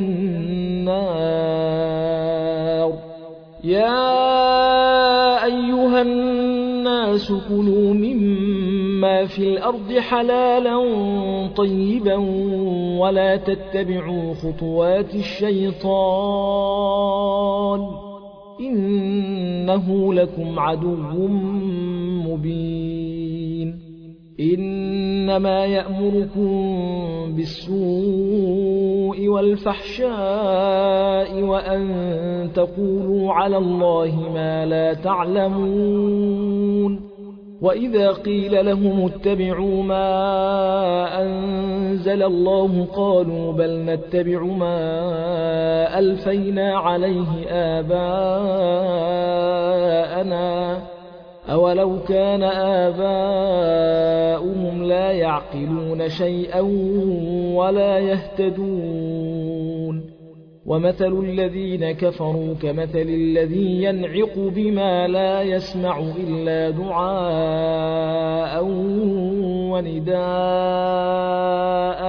النار. يا أيها الناس كلوا مما في الأرض حلالا طيبا ولا تتبعوا خطوات الشيطان إنه لكم عدو مبين. إنما يأمركم بالسوء والفحشاء وأن تقولوا على الله ما لا تعلمون. وإذا قيل لهم اتبعوا ما أنزل الله قالوا بل نتبع ما ألفينا عليه آباءنا أولو كان آباؤهم لا يعقلون شيئا ولا يهتدون. ومثل الذين كفروا كمثل الذي ينعق بما لا يسمع إلا دعاء ونداء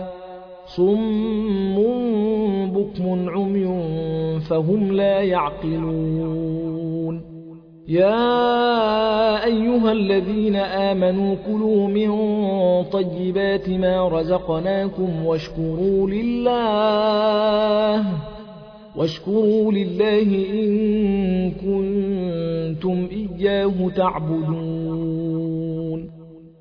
صم بكم عمي فهم لا يعقلون. يا أيها الذين آمنوا كلوا من طيبات ما رزقناكم واشكروا لله إن كنتم إياه تعبدون.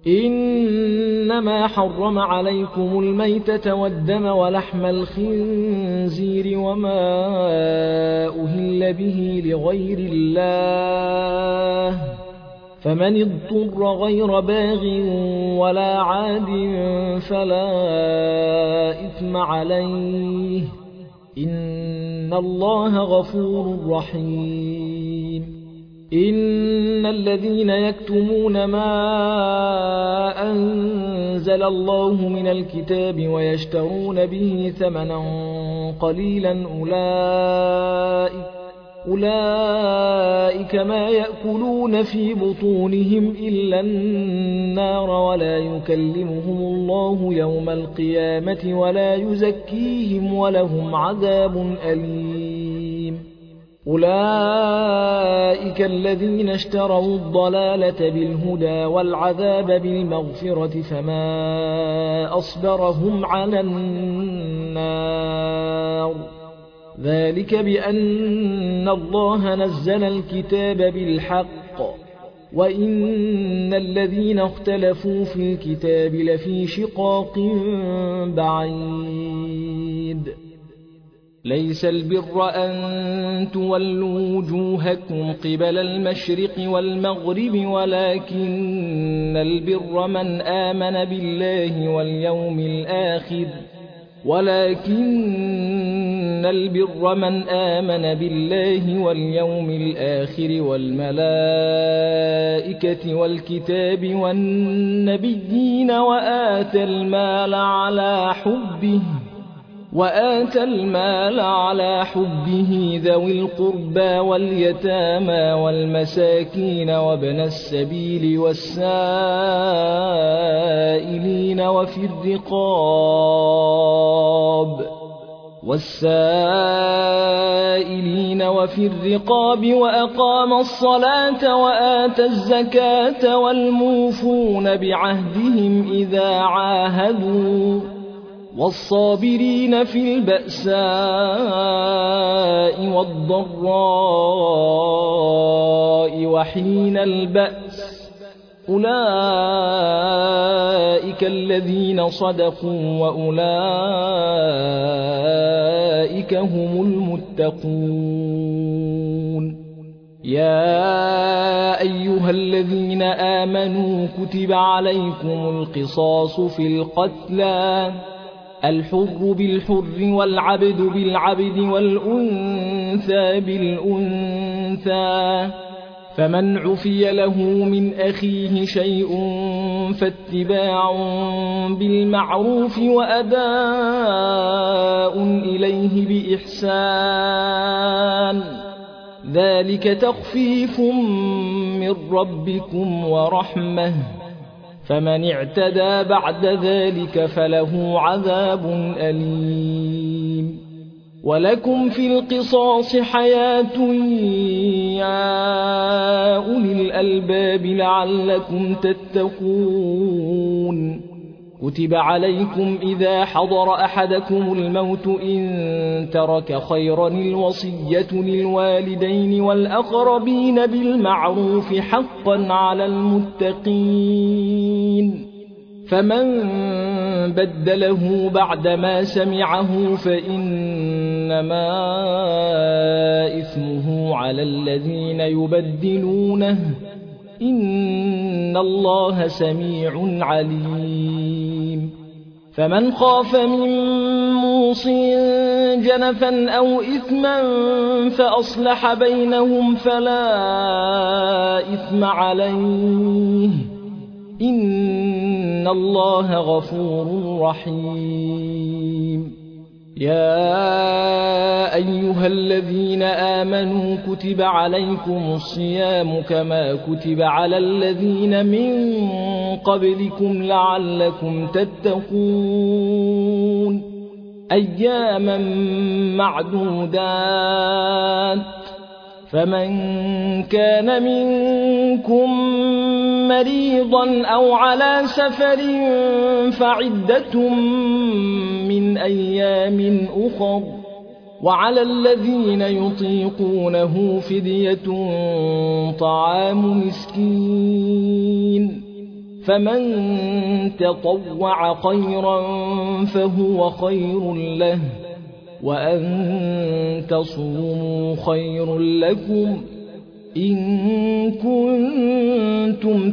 إنما حرم عليكم الميتة والدم ولحم الخنزير وما أهل به لغير الله فمن اضطر غير باغ ولا عاد فلا إثم عليه إن الله غفور رحيم. إن الذين يكتمون ما أنزل الله من الكتاب ويشترون به ثمنا قليلا أولئك ما يأكلون في بطونهم إلا النار ولا يكلمهم الله يوم القيامة ولا يزكيهم ولهم عذاب أليم أولئك الذين اشتروا الضلالة بالهدى والعذاب بالمغفرة فما أصبرهم على النار ذلك بأن الله نزل الكتاب بالحق وإن الذين اختلفوا في الكتاب لفي شقاق بعيد ليس البر أن تولوا وجوهكم قبل المشرق والمغرب ولكن البر من آمن بالله واليوم الآخر والملائكة والكتاب والنبيين وآتى المال على حبه ذوي القربى واليتامى والمساكين وابن السبيل والسائلين وفي الرقاب وأقام الصلاة وآتى الزكاة والموفون بعهدهم إذا عاهدوا والصابرين في البأساء والضراء وحين البأس أولئك الذين صدقوا وأولئك هم المتقون يا أيها الذين آمنوا كتب عليكم القصاص في القتلى الحر بالحر والعبد بالعبد والأنثى بالأنثى فمن عفي له من أخيه شيء فاتباع بالمعروف وأداء إليه بإحسان ذلك تخفيف من ربكم ورحمة فمن اعتدى بعد ذلك فله عذاب أليم ولكم في القصاص حياة يا أولي الألباب لعلكم تتقون كتب عليكم إذا حضر أحدكم الموت إن ترك خيرا الوصية للوالدين والأقربين بالمعروف حقا على المتقين فمن بدله بعدما سمعه فإنما إثمه على الذين يبدلونه إن الله سميع عليم فمن خاف من موص جنفا أو إثما فأصلح بينهم فلا إثم عليه إن الله غفور رحيم يا أيها الذين آمنوا كتب عليكم الصيام كما كتب على الذين من قبلكم لعلكم تتقون أياما معدودات فمن كان منكم مريضا أو على سفر فعدة من أيام أخر وعلى الذين يطيقونه فدية طعام مسكين فمن تطوع خيرا فهو خير له وأن تصوموا خير لكم إن كنتم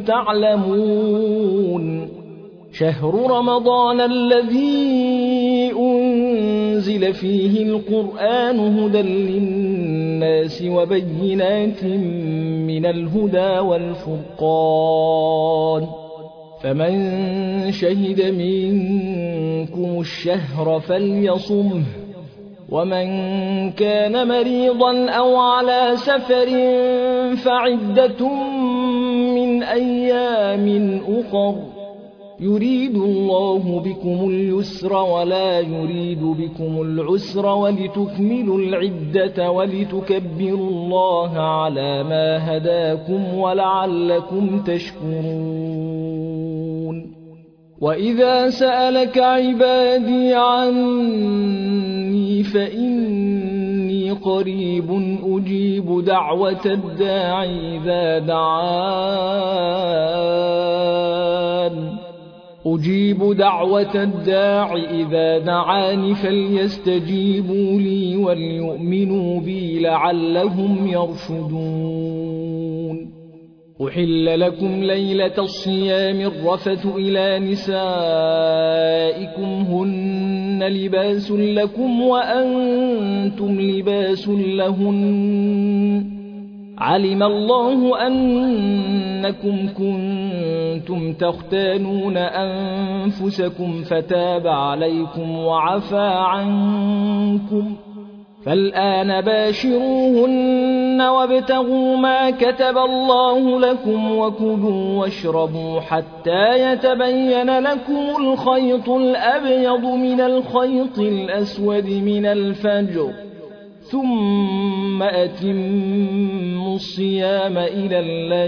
تعلمون شهر رمضان الذي أنزل أنزل فيه القرآن هدى للناس وبينات من الهدى والفرقان فمن شهد منكم الشهر فليصمه ومن كان مريضا أو على سفر فعدة من أيام أخر يريد الله بكم اليسر ولا يريد بكم العسر ولتكملوا العدة ولتكبروا الله على ما هداكم ولعلكم تشكرون وإذا سألك عبادي عني فإني قريب أجيب دعوة الداعي إذا دعان فليستجيبوا لي وليؤمنوا بي لعلهم يرشدون أحل لكم ليلة الصيام الرفث إلى نسائكم هن لباس لكم وأنتم لباس لهن علم الله أنكم كنتم تختانون أنفسكم فتاب عليكم وعفى عنكم فالآن باشروهن وابتغوا ما كتب الله لكم وكلوا واشربوا حتى يتبين لكم الخيط الأبيض من الخيط الأسود من الفجر ثم أتموا الصيام إلى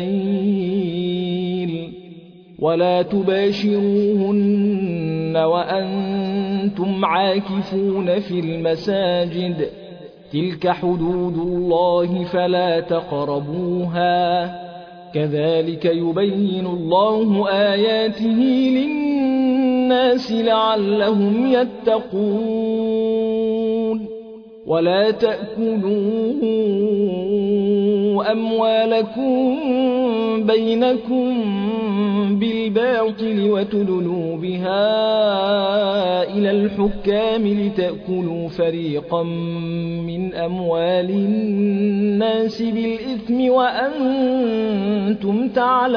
الليل ولا تباشروهن وأنتم عاكفون في المساجد تلك حدود الله فلا تقربوها كذلك يبين الله آياته للناس لعلهم يتقون ولا تأكلوا أموالكم بينكم بالباطل وتدلوا بها إلى الحكام لتأكلوا فريقا من أموال الناس بالإثم وأنتم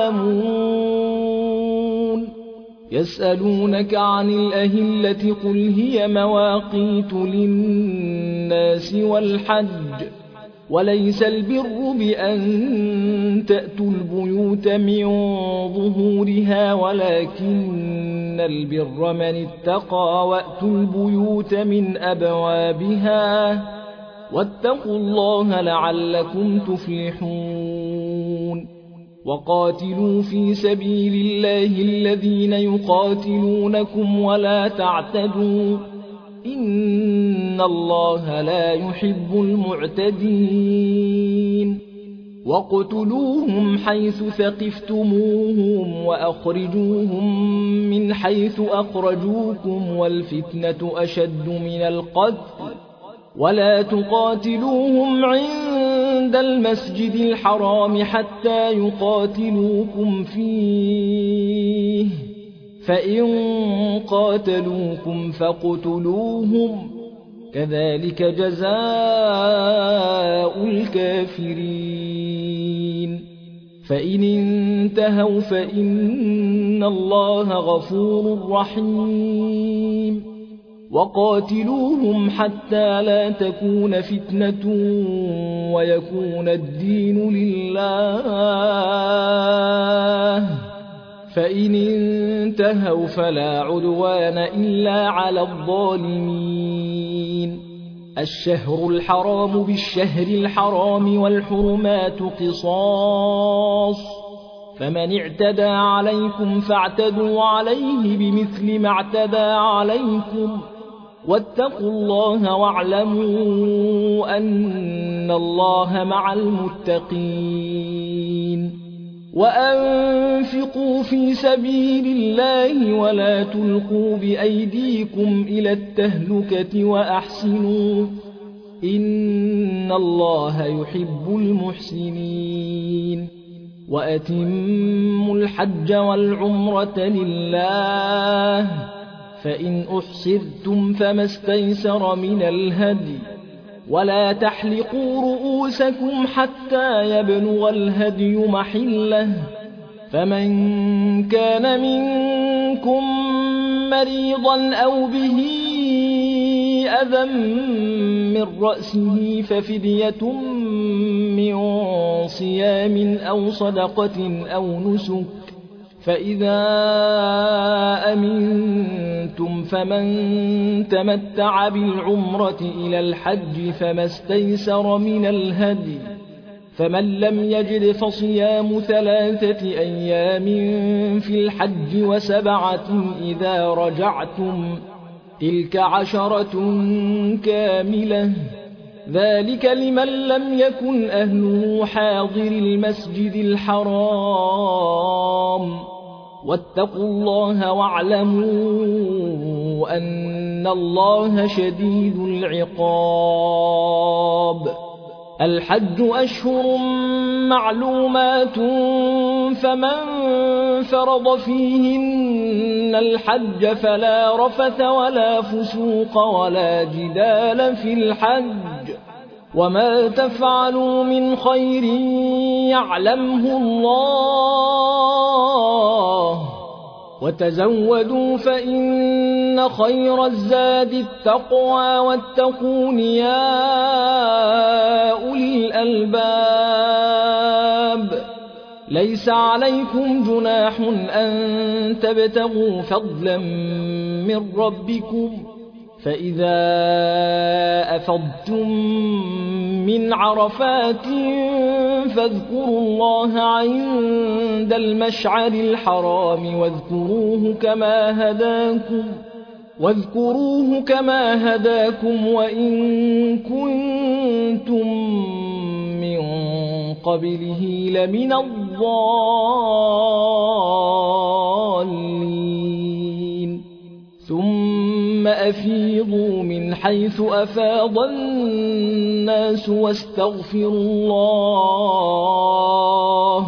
تعلمون يسألونك عن الأهلة قل هي مواقيت للناس والحج وليس البر بأن تأتوا البيوت من ظهورها ولكن البر من اتقى وأتوا البيوت من أبوابها واتقوا الله لعلكم تفلحون وقاتلوا في سبيل الله الذين يقاتلونكم ولا تعتدوا إن الله لا يحب المعتدين واقتلوهم حيث ثقفتموهم وأخرجوهم من حيث أخرجوكم والفتنة أشد من القتل ولا تقاتلوهم عند المسجد الحرام حتى يقاتلوكم فيه فإن قاتلوكم فاقتلوهم كذلك جزاء الكافرين فإن انتهوا فإن الله غفور رحيم وقاتلوهم حتى لا تكون فتنة ويكون الدين لله فإن انتهوا فلا عدوان إلا على الظالمين الشهر الحرام بالشهر الحرام والحرمات قصاص فمن اعتدى عليكم فاعتدوا عليه بمثل ما اعتدى عليكم واتقوا الله واعلموا أن الله مع المتقين وأنفقوا في سبيل الله ولا تلقوا بأيديكم إلى التهلكة وأحسنوا إن الله يحب المحسنين وأتموا الحج والعمرة لله فإن أحصرتم فما استيسر من الهدي ولا تحلقوا رؤوسكم حتى يبلغ الهدي محله فمن كان منكم مريضا أو به أذى من رأسه ففدية من صيام أو صدقة أو نسك فإذا أمنتم فمن تمتع بالعمرة إلى الحج فما استيسر من الهدي فمن لم يجد فصيام 3 أيام في الحج و7 إذا رجعتم تلك 10 كاملة ذلك لمن لم يكن أهله حاضر المسجد الحرام واتقوا الله واعلموا أن الله شديد العقاب الحج أشهر معلومات فمن فرض فيهن الحج فلا رفث ولا فسوق ولا جدال في الحج وما تفعلوا من خير يعلمه الله وتزودوا فإن خير الزاد التقوى واتقون يا أولي الألباب ليس عليكم جناح أن تبتغوا فضلا من ربكم فإذا أفضتم من عرفات فاذكروا الله عند المشعر الحرام واذكروه كما هداكم وإن كنتم من قبله لمن الضالين ثم أفيضوا من حيث أفاض الناس واستغفروا الله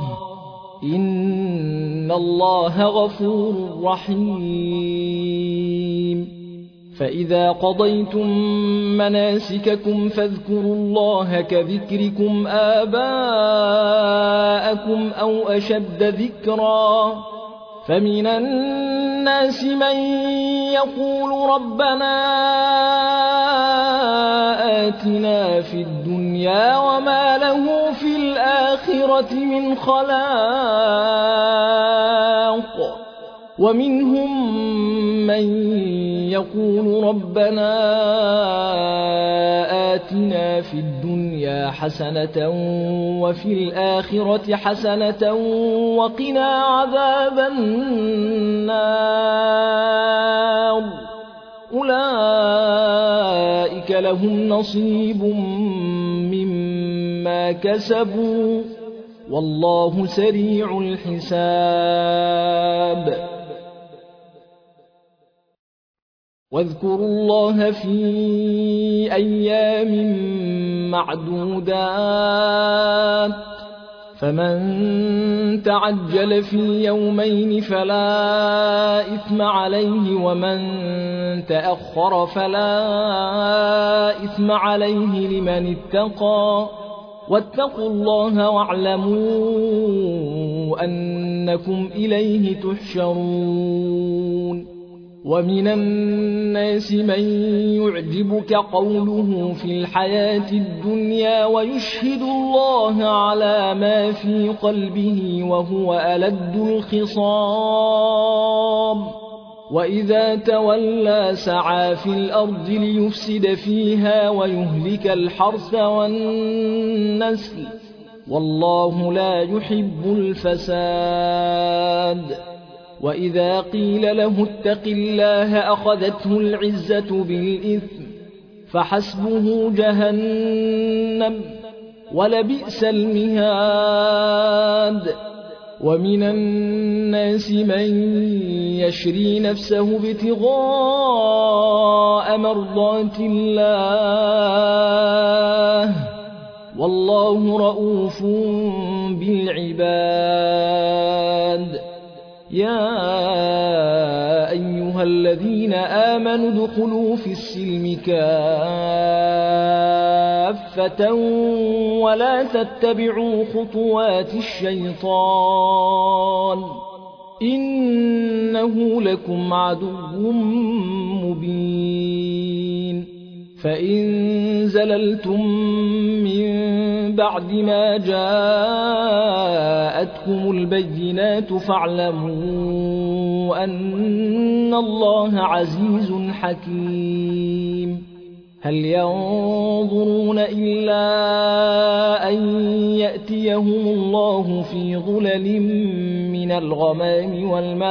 إن الله غفور رحيم فإذا قضيتم مناسككم فاذكروا الله كذكركم آباءكم أو أشد ذكرا فمن الناس من يقول ربنا آتنا في الدنيا وما له في الآخرة من خلاق ومنهم من يقول ربنا آتنا في الدنيا حسنة وفي الآخرة حسنة وقنا عذاب النار أولئك لهم نصيب مما كسبوا والله سريع الحساب واذكروا الله في أيام معدودات فمن تعجل في يومين فلا إثم عليه ومن تأخر فلا إثم عليه لمن اتقى واتقوا الله واعلموا أنكم إليه تحشرون ومن الناس من يعجبك قوله في الحياة الدنيا ويشهد الله على ما في قلبه وهو ألد الخصام وإذا تولى سعى في الأرض ليفسد فيها ويهلك الحرث والنسل والله لا يحب الفساد وإذا قيل له اتق الله أخذته العزة بالإثم فحسبه جهنم ولبئس المهاد ومن الناس من يشري نفسه ابتغاء مرضات الله والله رؤوف بالعباد يا أيها أيها الذين آمنوا ادخلوا في السلم كافة ولا تتبعوا خطوات الشيطان إنه لكم عدو مبين فإن زللتم من بعد ما جاءتكم البينات فاعلموا أن الله عزيز حكيم هل ينظرون إلا أن يأتيهم الله في ظلل من الغمام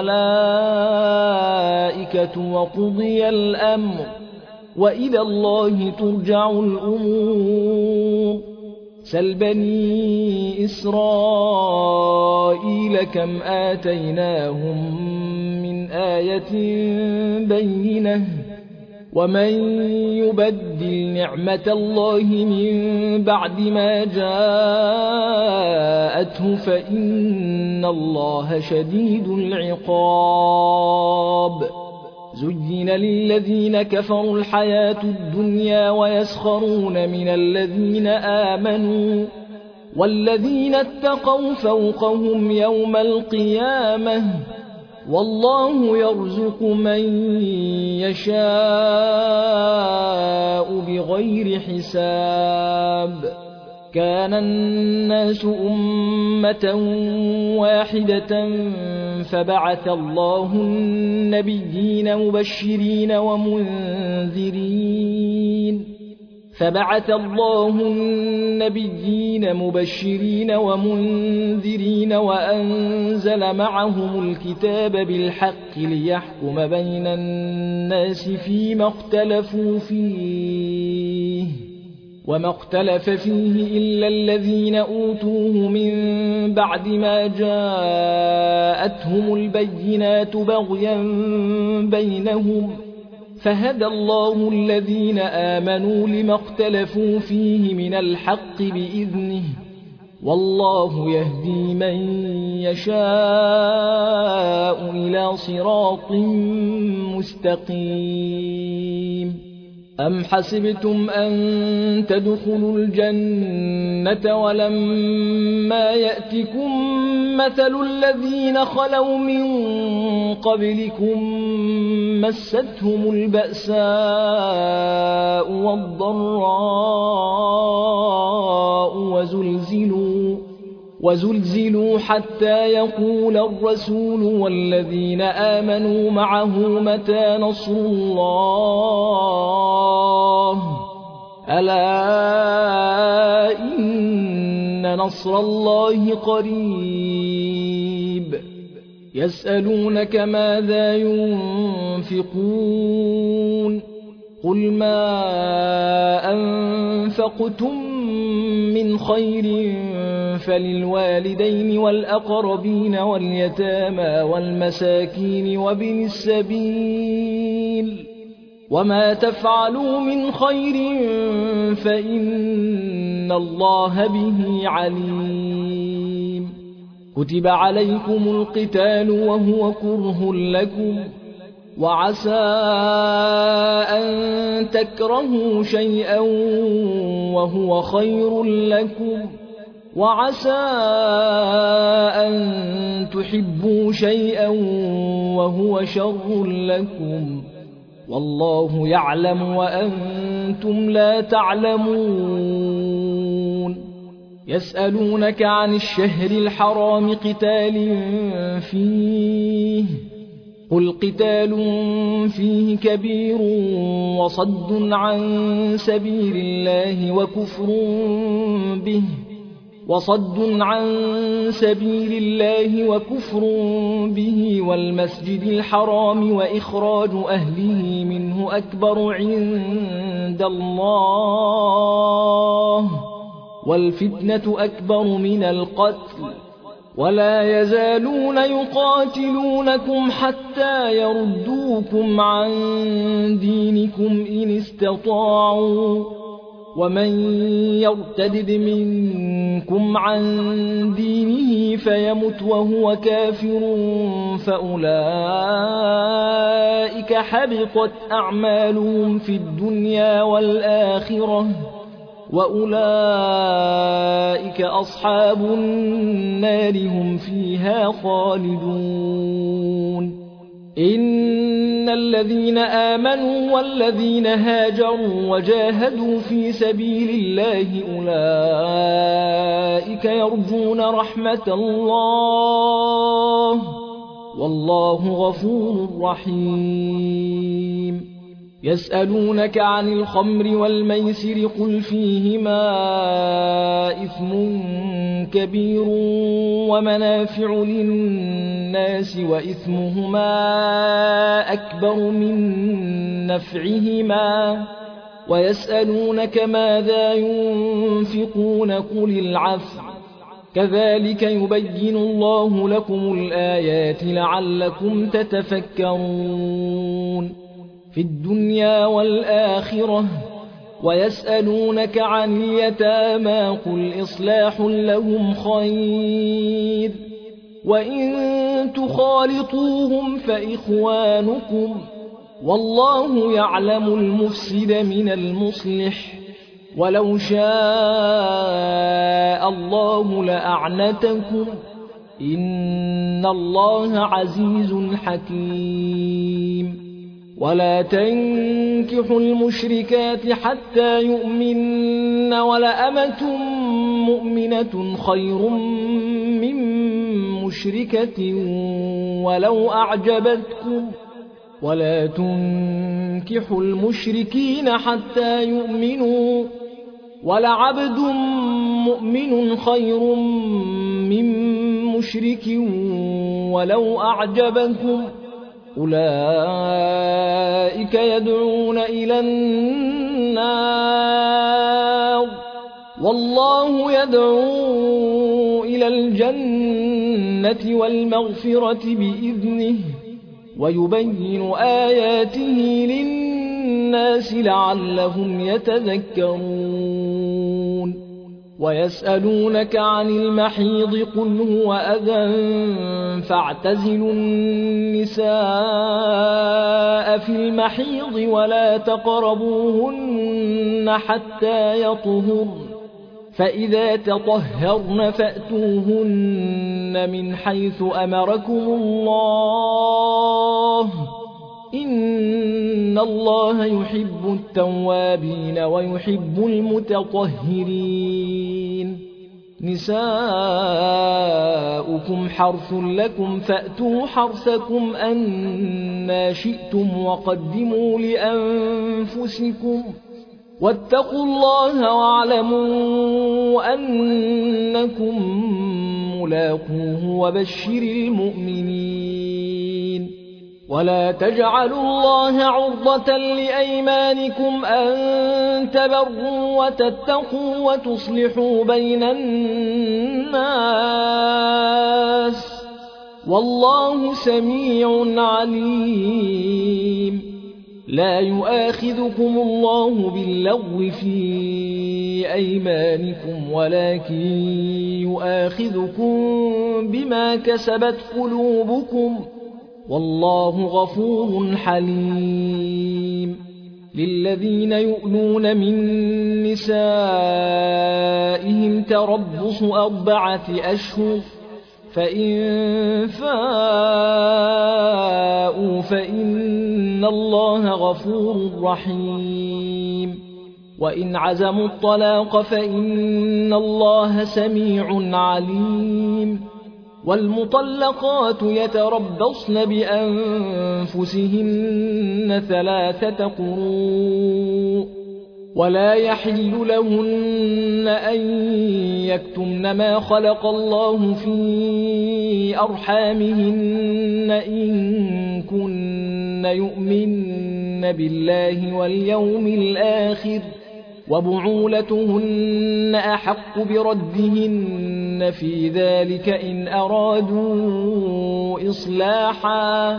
والملائكة وقضي الأمر وإلى الله ترجع الأمور سل بني إسرائيل كم آتيناهم من آية بينة ومن يبدل نعمة الله من بعد ما جاءته فإن الله شديد العقاب زين للذين كفروا الحياة الدنيا ويسخرون من الذين آمنوا والذين اتقوا فوقهم يوم القيامة والله يرزق من يشاء بغير حساب كان الناس أمة واحدة فبعث الله النبيين مبشرين ومنذرين وأنزل معهم الكتاب بالحق ليحكم بين الناس فيما اختلفوا فيه وما اختلف فيه إلا الذين أوتوه من بعد ما جاءتهم البينات بغيا بينهم فهدى الله الذين آمنوا لما اختلفوا فيه من الحق بإذنه والله يهدي من يشاء إلى صراط مستقيم أم حسبتم أن تدخلوا الجنة ولما يأتكم مثل الذين خلوا من قبلكم مستهم البأساء والضراء وزلزلوا حتى يقول الرسول والذين آمنوا معه متى نصر الله ألا إن نصر الله قريب يسألونك ماذا ينفقون قل ما أنفقتم من خير فللوالدين والأقربين واليتامى والمساكين وابن السبيل وما تفعلوا من خير فإن الله به عليم كتب عليكم القتال وهو كره لكم وعسى أن تكرهوا شيئا وهو خير لكم وعسى أن تحبوا شيئا وهو شر لكم والله يعلم وأنتم لا تعلمون يسألونك عن الشهر الحرام قتال فيه قل قتال فيه كبير وصد عن سبيل الله وكفر به والمسجد الحرام وإخراج أهله منه أكبر عند الله والفتنة أكبر من القتل ولا يزالون يقاتلونكم حتى يردوكم عن دينكم إن استطاعوا ومن يرتد منكم عن دينه فيمت وهو كافر فأولئك حبطت أعمالهم في الدنيا والآخرة وأولئك أصحاب النار هم فيها خالدون إن الذين آمنوا والذين هاجروا وجاهدوا في سبيل الله أولئك يرجون رحمة الله والله غفور رحيم يسألونك عن الخمر والميسر قل فيهما إثم كبير ومنافع للناس وإثمهما أكبر من نفعهما ويسألونك ماذا ينفقون قل العفو كذلك يبين الله لكم الآيات لعلكم تتفكرون في الدنيا والآخرة ويسألونك عن اليتامى قل إصلاح لهم خير وإن تخالطوهم فإخوانكم والله يعلم المفسد من المصلح ولو شاء الله لأعنتكم إن الله عزيز حكيم ولا تنكحوا المشركات حتى يؤمن ولأمة مؤمنة خير من مشركة ولو أعجبتكم ولا تنكحوا المشركين حتى يؤمنوا ولعبد مؤمن خير من مشرك ولو أعجبكم أولئك يدعون إلى النار والله يدعو إلى الجنة والمغفرة بإذنه ويبين آياته للناس لعلهم يتذكرون ويسألونك عن المحيض قل هو أذى فاعتزلوا النساء في المحيض ولا تقربوهن حتى يطهرن فإذا تطهرن فأتوهن من حيث أمركم الله إن الله يحب التوابين ويحب المتطهرين نساؤكم حرث لكم فأتوا حرثكم أنى شئتم وقدموا لأنفسكم واتقوا الله واعلموا أنكم ملاقوه وبشر المؤمنين ولا تجعلوا الله عرضة لأيمانكم أن تبروا وتتقوا وتصلحوا بين الناس والله سميع عليم لا يؤاخذكم الله باللغو في أيمانكم ولكن يؤاخذكم بما كسبت قلوبكم والله غفور حليم للذين يؤلون من نسائهم تربص 4 أشهر فإن فاءوا فإن الله غفور رحيم وإن عزموا الطلاق فإن الله سميع عليم والمطلقات يتربصن بأنفسهن 3 قروء ولا يحل لهن أن يكتمن ما خلق الله في أرحامهن إن كن يؤمن بالله واليوم الآخر وبعولتهن أحق بردهن في ذلك إن أرادوا إصلاحا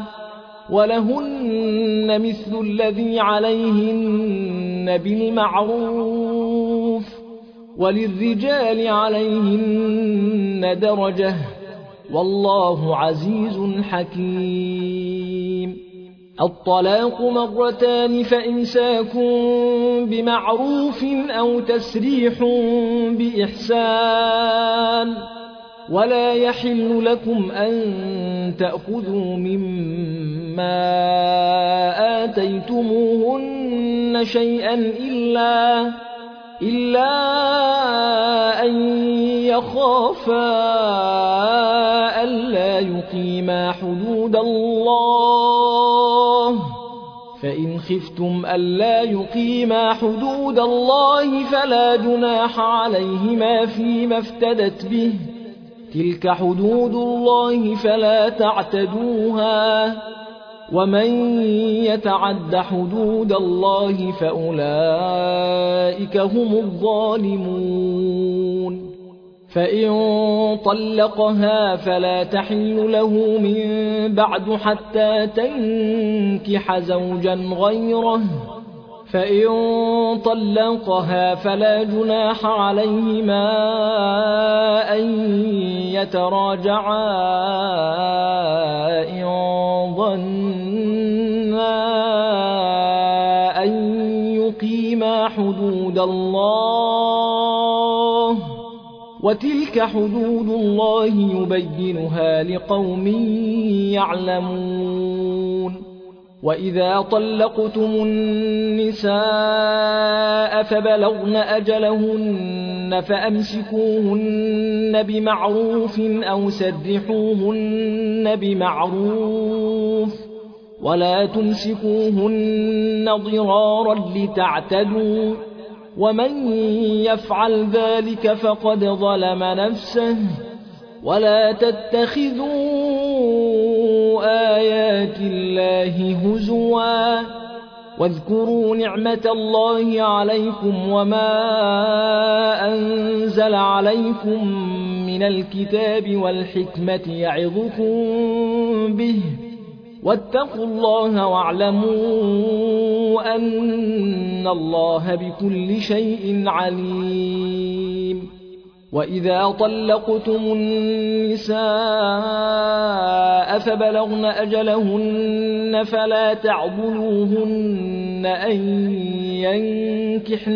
ولهن مثل الذي عليهن بالمعروف وللرجال عليهن درجة والله عزيز حكيم. الطلاق مرتان فإمساك بمعروف أو تسريح بإحسان ولا يحل لكم أن تأخذوا مما آتيتموهن شيئا إلا أن يخافا ألا يقيما حدود الله فإن خفتم ألا يقيما حدود الله فلا جناح عليهما فيما افتدت به تلك حدود الله فلا تعتدوها ومن يتعد حدود الله فأولئك هم الظالمون. فإن طلقها فلا تحل له من بعد حتى تنكح زوجا غيره فإن طلقها فلا جناح عليهما أن يتراجعا إن ظنا أن يقيما حدود الله وتلك حدود الله يبينها لقوم يعلمون. وإذا طلقتم النساء فبلغن أجلهن فأمسكوهن بمعروف أو سرحوهن بمعروف ولا تمسكوهن ضرارا لتعتدوا ومن يفعل ذلك فقد ظلم نفسه ولا تتخذوا آيات الله هزوا واذكروا نعمة الله عليكم وما أنزل عليكم من الكتاب والحكمة يعظكم به واتقوا الله واعلموا أن الله بكل شيء عليم. وإذا طلقتم النساء فبلغن أجلهن فلا تعضلوهن أن ينكحن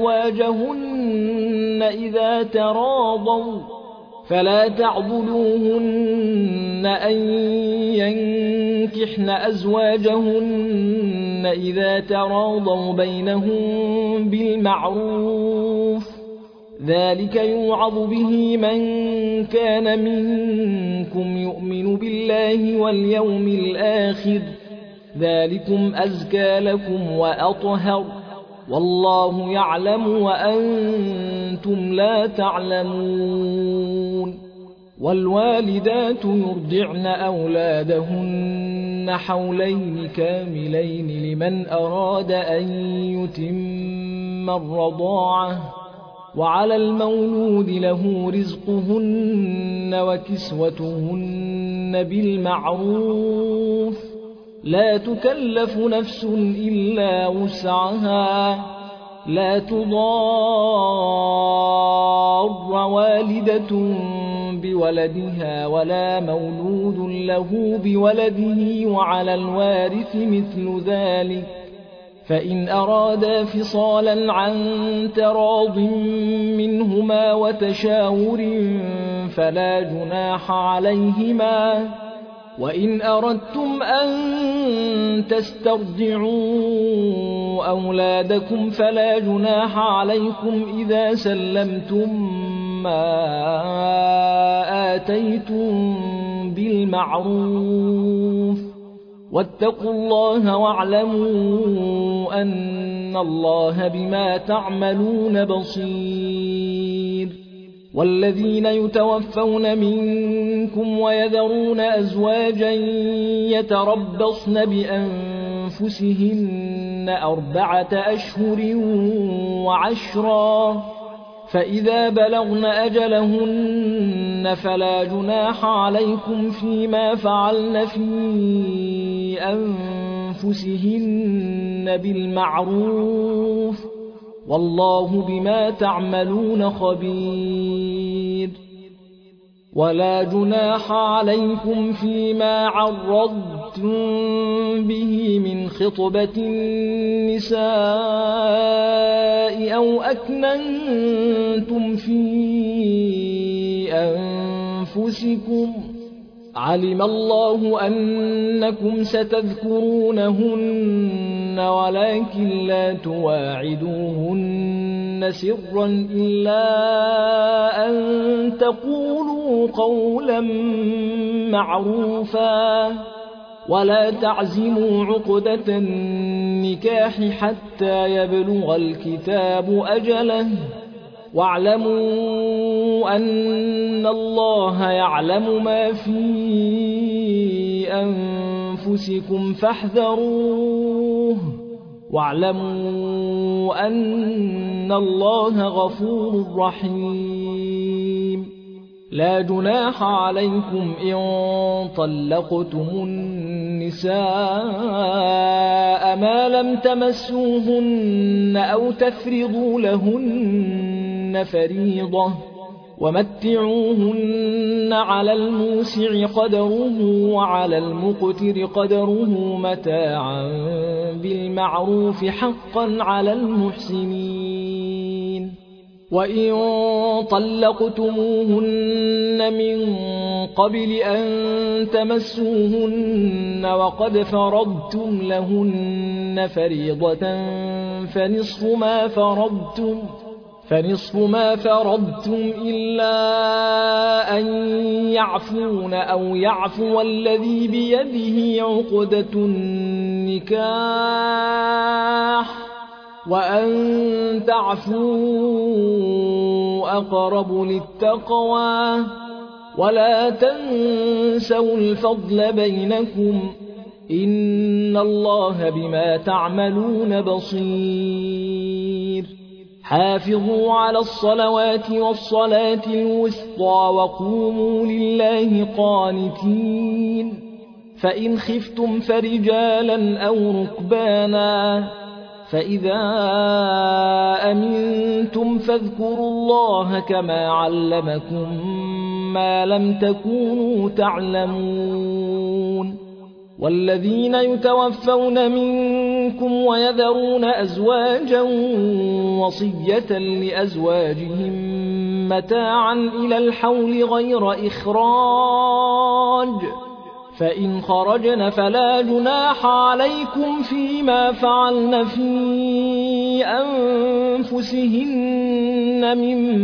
أزواجهن إذا تراضوا بينهم بالمعروف ذلك يوعظ به من كان منكم يؤمن بالله واليوم الآخر ذلكم أزكى لكم وأطهر والله يعلم وأنتم لا تعلمون. والوالدات يرضعن أولادهن حولين كاملين لمن أراد أن يتم الرضاعة وعلى المولود له رزقهن وكسوتهن بالمعروف لا تكلف نفس إلا وسعها لا تضار والدة بولدها ولا مولود له بولده وعلى الوارث مثل ذلك فإن أرادا فصالا عن تراض منهما وتشاور فلا جناح عليهما وإن أردتم أن تسترضعوا أولادكم فلا جناح عليكم إذا سلمتم ما آتيتم بالمعروف واتقوا الله واعلموا أن الله بما تعملون بصير. والذين يتوفون منكم ويذرون أزواجا يتربصن بأنفسهن 4 أشهر و10 فإذا بلغن أجلهن فلا جناح عليكم فيما فعلن في أنفسهن بالمعروف والله بما تعملون خبير. ولا جناح عليكم فيما عرضتم به من خطبة النساء أو أكننتم في أنفسكم، علم الله أنكم ستذكرونهن ولكن لا تواعدوهن سرا إلا أن تقولوا قولا معروفا، ولا تعزموا عقدة النكاح حتى يبلغ الكتاب أجله، واعلموا أن الله يعلم ما في أنفسكم فاحذروه، واعلموا أن الله غفور رحيم. لا جناح عليكم إن طلقتم النساء ما لم تمسوهن أو تفرضوا لهن فريضة، ومتعوهن على الموسع قدره وعلى المقتر قدره متاعا بالمعروف حقا على المحسنين. وإن طلقتموهن من قبل أن تمسوهن وقد فرضتم لهن فريضة فنصف ما فرضتم إلا أن يعفون أو يعفو الذي بيده عقدة النكاح، وأن تعفوا أقرب للتقوى، ولا تنسوا الفضل بينكم، إن الله بما تعملون بصير. حافظوا على الصلوات والصلاة الوسطى وقوموا لله قانتين. فإن خفتم فرجالا أو ركبانا، فإذا أمنتم فاذكروا الله كما علمكم ما لم تكونوا تعلمون. والذين يتوفون منكم ويذرون أزواجا وصية لأزواجهم متاعا إلى الحول غير إخراج، فإن خرجن فلا جناح عليكم فيما فعلن في أنفسهن من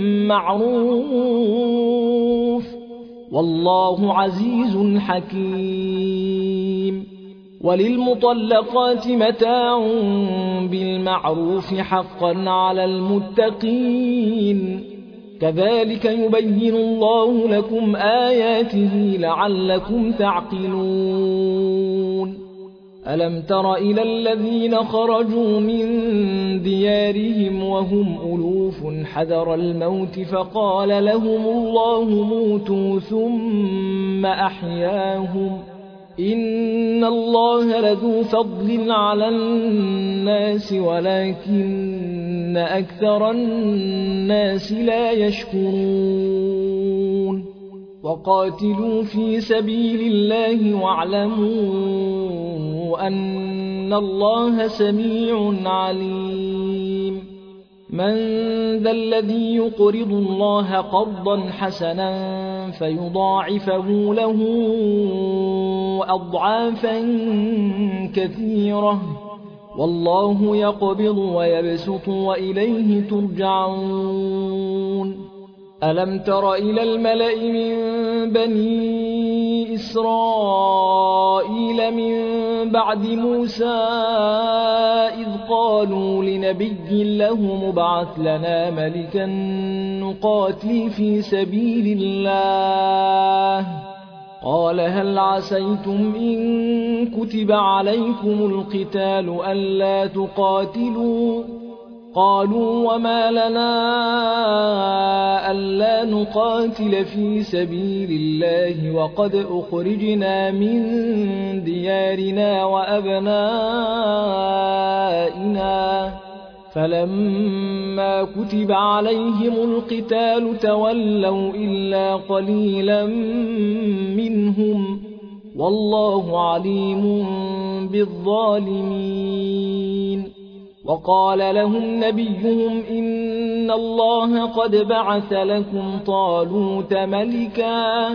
معروف، والله عزيز حكيم. وللمطلقات متاع بالمعروف حقا على المتقين، كذلك يبين الله لكم آياته لعلكم تعقلون. ألم تر إلى الذين خرجوا من ديارهم وهم ألوف حذر الموت فقال لهم الله موتوا ثم أحياهم، إن الله لذو فضل على الناس ولكن أكثر الناس لا يشكرون. وقاتلوا في سبيل الله واعلموا أن الله سميع عليم. من ذا الذي يقرض الله قرضا حسنا فيضاعفه له أضعافا كثيرة، والله يقبض ويبسط وإليه ترجعون. ألم تر إلى الملأ من بني إسرائيل من بعد موسى إذ قالوا لنبي له مبعث لنا ملكا نقاتل في سبيل الله، قال هل عسيتم إن كتب عليكم القتال ألا تقاتلوا؟ قالوا وما لنا ألا نقاتل في سبيل الله وقد أخرجنا من ديارنا وأبنائنا، فلما كتب عليهم القتال تولوا إلا قليلا منهم والله عليم بالظالمين. وقال لهم نبيهم إن الله قد بعث لكم طالوت ملكا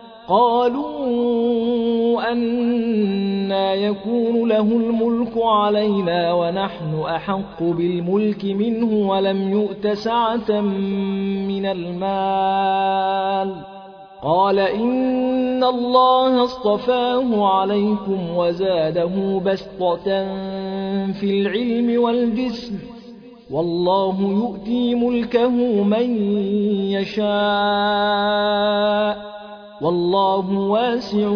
قالوا أنى يكون له الملك علينا ونحن أحق بالملك منه ولم يؤت سعة من المال قال إن الله اصطفاه عليكم وزاده بسطة في العلم والجسم والله يؤتي ملكه من يشاء والله واسع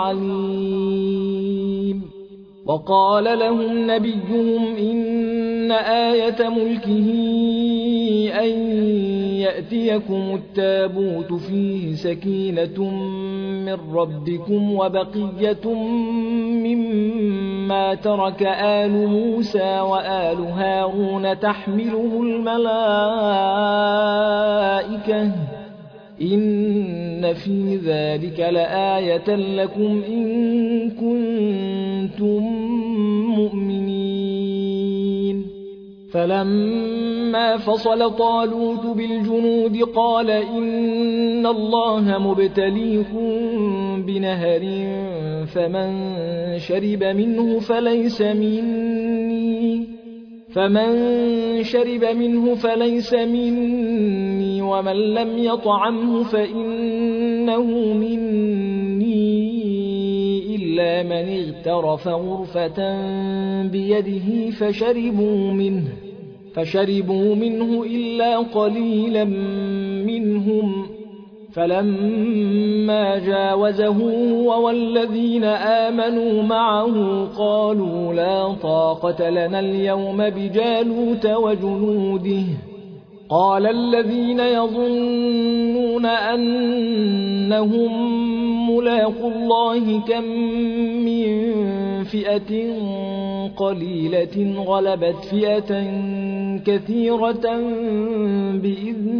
عليم. وقال لهم نبيهم إن آية ملكه أن يأتيكم التابوت فيه سكينة من ربكم وبقية مما ترك آل موسى وآل هارون تحمله الملائكة إن في ذلك لآية لكم إن كنتم مؤمنين. فلما فصل طالوت بالجنود قال إن الله مبتليكم بنهر فمن شرب منه فليس مني ومن لم يطعمه فإنه مني إلا من اغترف غرفة بيده فشربوا منه إلا قليلا منهم. فلما جاوزه هو والذين آمنوا معه قالوا لا طاقة لنا اليوم بجالوت وجنوده. قال الذين يظنون أنهم ملاقو الله كم من فئة قليلة غلبت فئة كثيرة بإذن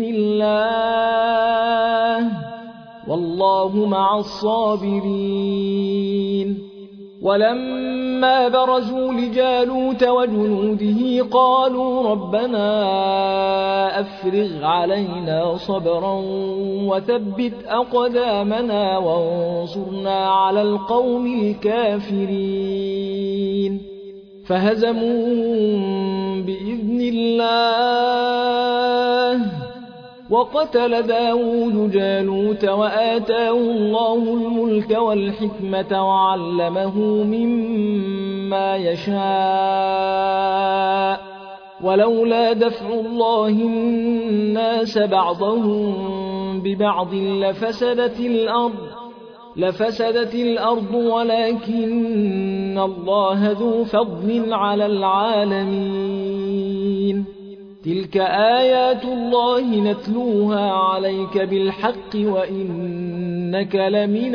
الله والله مع الصابرين. ولما برزوا لجالوت وجنوده قالوا ربنا أفرغ علينا صبرا وثبت أقدامنا وانصرنا على القوم الكافرين. فهزموهم بإذن الله وقتل داود جالوت وآتاه الله الملك والحكمة وعلمه مما يشاء ولولا دفع الله الناس بعضهم ببعض لفسدت الأرض ولكن الله ذو فضل على العالمين. تلك آيات الله نتلوها عليك بالحق وإنك لمن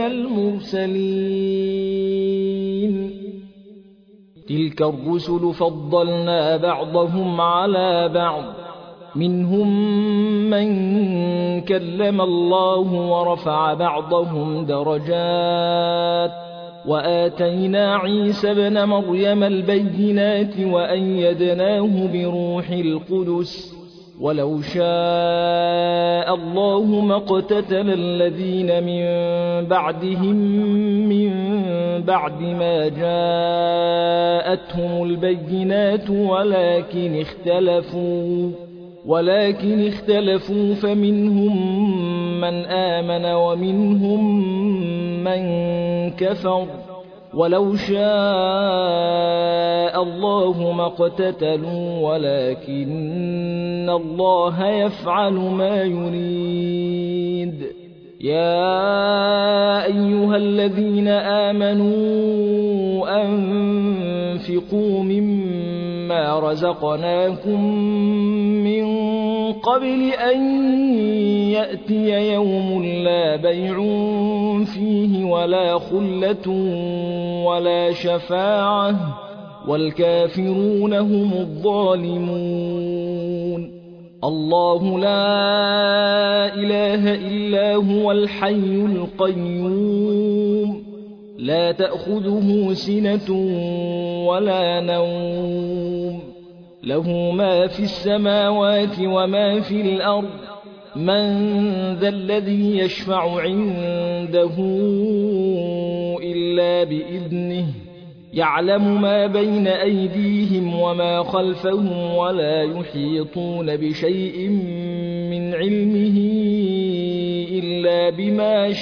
المرسلين. تلك الرسل فضلنا بعضهم على بعض منهم من كلم الله ورفع بعضهم درجات وآتينا عيسى ابن مريم البينات وأيدناه بروح القدس ولو شاء الله ما اقتتل الذين من بعدهم من بعد ما جاءتهم البينات ولكن اختلفوا فمنهم من آمن ومنهم من كفر ولو شاء الله ما اقتتلوا ولكن الله يفعل ما يريد. يا أيها الذين آمنوا أنفقوا مما رزقناكم من قبل أن يأتي يوم لا بيع فيه ولا خلة ولا شفاعة والكافرون هم الظالمون. الله لا إله إلا هو الحي القيوم لا تأخذه سنة ولا نوم له ما في السماوات وما في الأرض من ذا الذي يشفع عنده إلا بإذنه يعلم ما بين أيديهم وما خلفهم ولا يحيطون بشيء من علمه إلا بما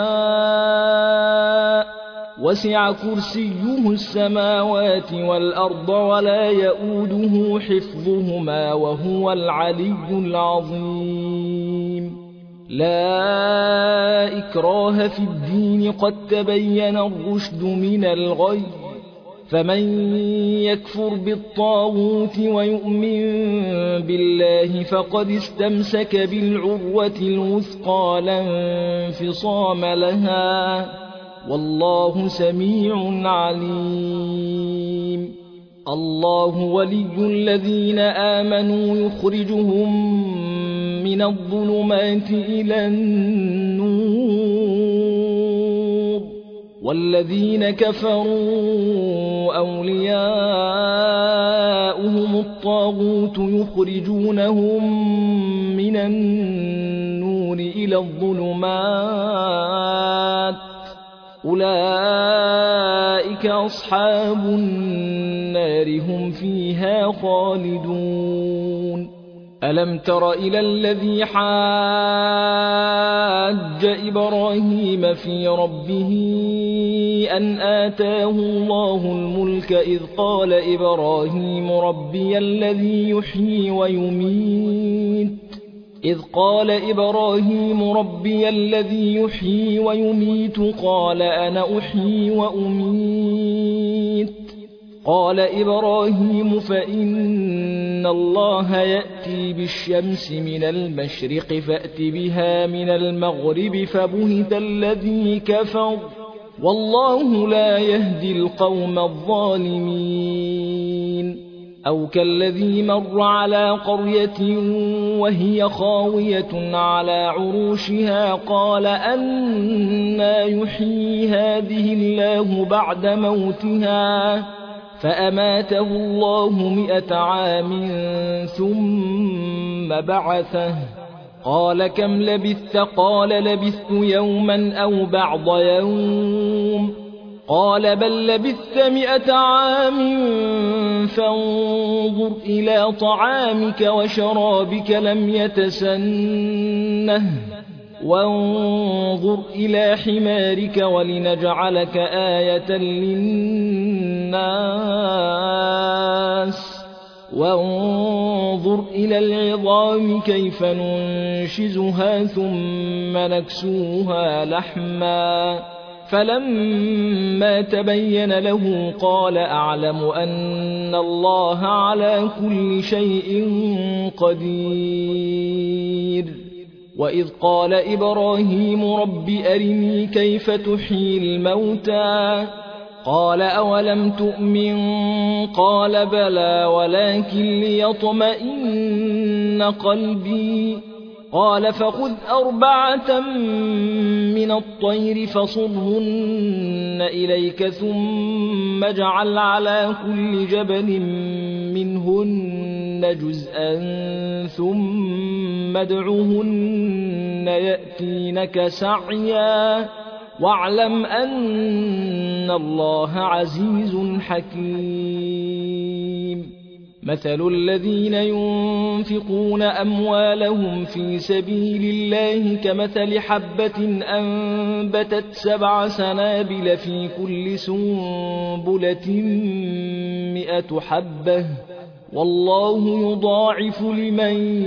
شاء وسع كرسيه السماوات والأرض ولا يؤوده حفظهما وهو العلي العظيم. لا إكراه في الدين قد تبين الرشد من الغي فمن يكفر بالطاغوت ويؤمن بالله فقد استمسك بالعروة الوثقى لا انفصام لها والله سميع عليم. الله ولي الذين آمنوا يخرجهم من الظلمات إلى النور والذين كفروا أولياؤهم الطاغوت يخرجونهم من النور إلى الظلمات أولئك أصحاب النار هم فيها خالدون. ألم تر إلى الذي حاج إبراهيم في ربه أن آتاه الله الملك إذ قال إبراهيم ربي الذي يحيي ويميت قال أنا أحيي وأميت قال إبراهيم فإن الله يأتي بالشمس من المشرق فأت بها من المغرب فبهت الذي كفر والله لا يهدي القوم الظالمين. أو كالذي مر على قرية وهي خاوية على عروشها قال أنى يحيي هذه الله بعد موتها فأماته الله 100 عام ثم بعثه قال كم لبثت قال لبثت يوما أو بعض يوم قال بل لبثت 100 عام فانظر إلى طعامك وشرابك لم يتسنه وانظر إلى حمارك ولنجعلك آية للناس وانظر إلى العظام كيف ننشزها ثم نكسوها لحما فلما تبين له قال أعلم أن الله على كل شيء قدير. وإذ قال إبراهيم رب أرني كيف تحيي الموتى قال أولم تؤمن قال بلى ولكن ليطمئن قلبي قال فخذ 4 من الطير فصرهن إليك ثم اجعل على كل جبل منهن جزءا ثم ادعهن يأتينك سعيا واعلم أن الله عزيز حكيم. مثل الذين ينفقون أموالهم في سبيل الله كمثل حبة أنبتت 7 سنابل في كل سنبلة 100 حبة والله يضاعف لمن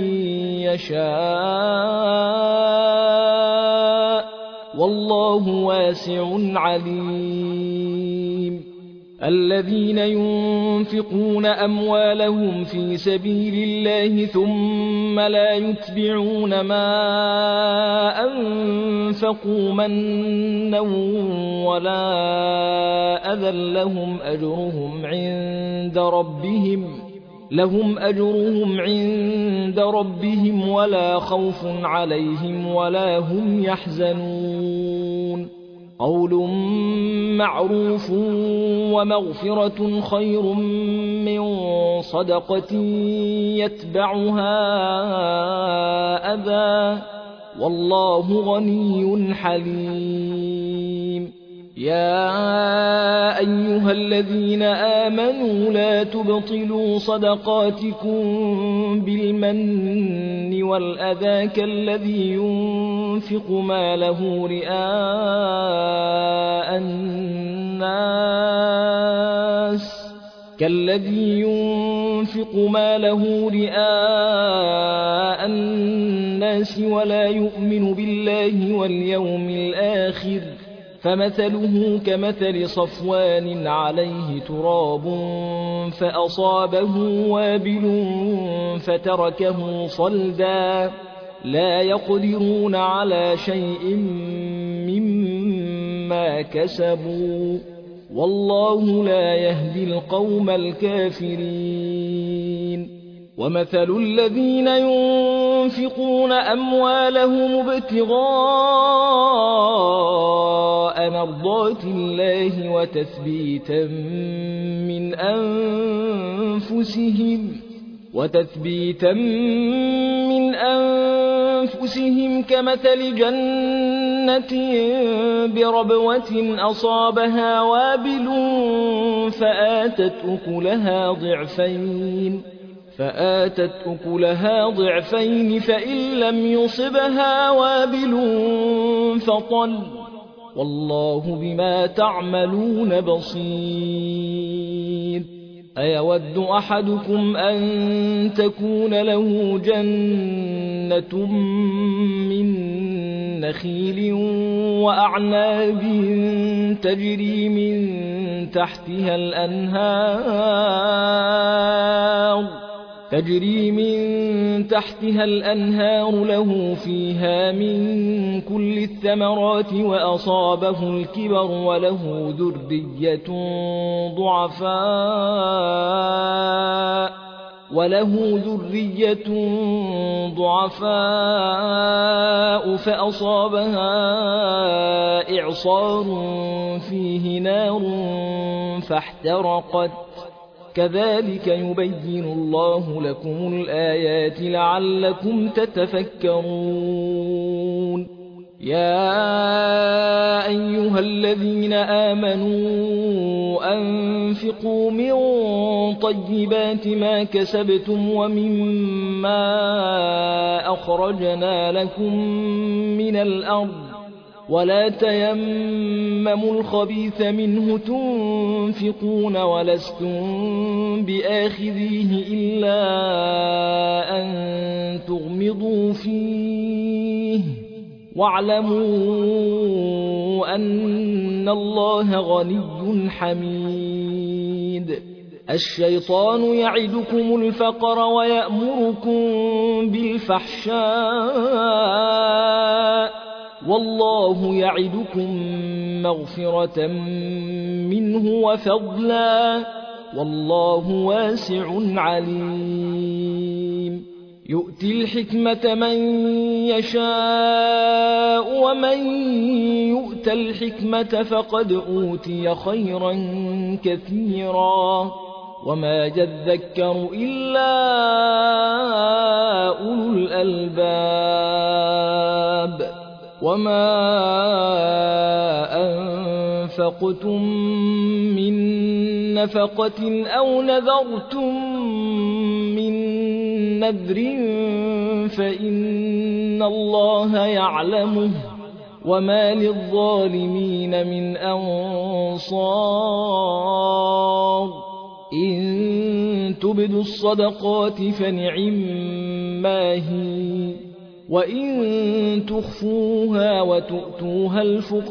يشاء والله واسع عليم. الذين ينفقون أموالهم في سبيل الله ثم لا يتبعون ما أنفقوا منا ولا أذى لهم أجرهم عند ربهم ولا خوف عليهم ولا هم يحزنون قول معروف ومغفرة خير من صدقة يتبعها أذى والله غني حليم يا أيها الذين آمنوا لا تبطلوا صدقاتكم بالمن والأذى كالذي ينفق ماله رئاء الناس ولا يؤمن بالله واليوم الآخر فمثله كمثل صفوان عليه تراب فأصابه وابل فتركه صلدا لا يقدرون على شيء مما كسبوا والله لا يهدي القوم الكافرين ومثل الذين ينفقون أموالهم ابتغاء مرضات الله وتثبيتا من أنفسهم كمثل جنة بربوة أصابها وابل فآتت أكلها ضعفين فإن لم يصبها وابل فطل والله بما تعملون بصير أيود أحدكم أن تكون له جنة من نخيل وأعناب تجري من تحتها الأنهار له فيها من كل الثمرات وأصابه الكبر وله ذرية ضعفاء فأصابها إعصار فيه نار فاحترقت كذلك يبين الله لكم الآيات لعلكم تتفكرون يا أيها الذين آمنوا أنفقوا من طيبات ما كسبتم ومما أخرجنا لكم من الأرض ولا تيمموا الخبيث منه تنفقون ولستم بآخذيه إلا أن تغمضوا فيه واعلموا أن الله غني حميد الشيطان يعدكم الفقر ويأمركم بالفحشاء والله يعدكم مغفرة منه وفضلا والله واسع عليم يؤتي الحكمة من يشاء ومن يؤت الحكمة فقد أوتي خيرا كثيرا وما يذكر إلا أولو الألباب وما أنفقتم من نفقة أو نذرتم من نذر فإن الله يعلمه وما للظالمين من أنصار إن تبدوا الصدقات فنعما هي وإن تخفوها وتؤتوها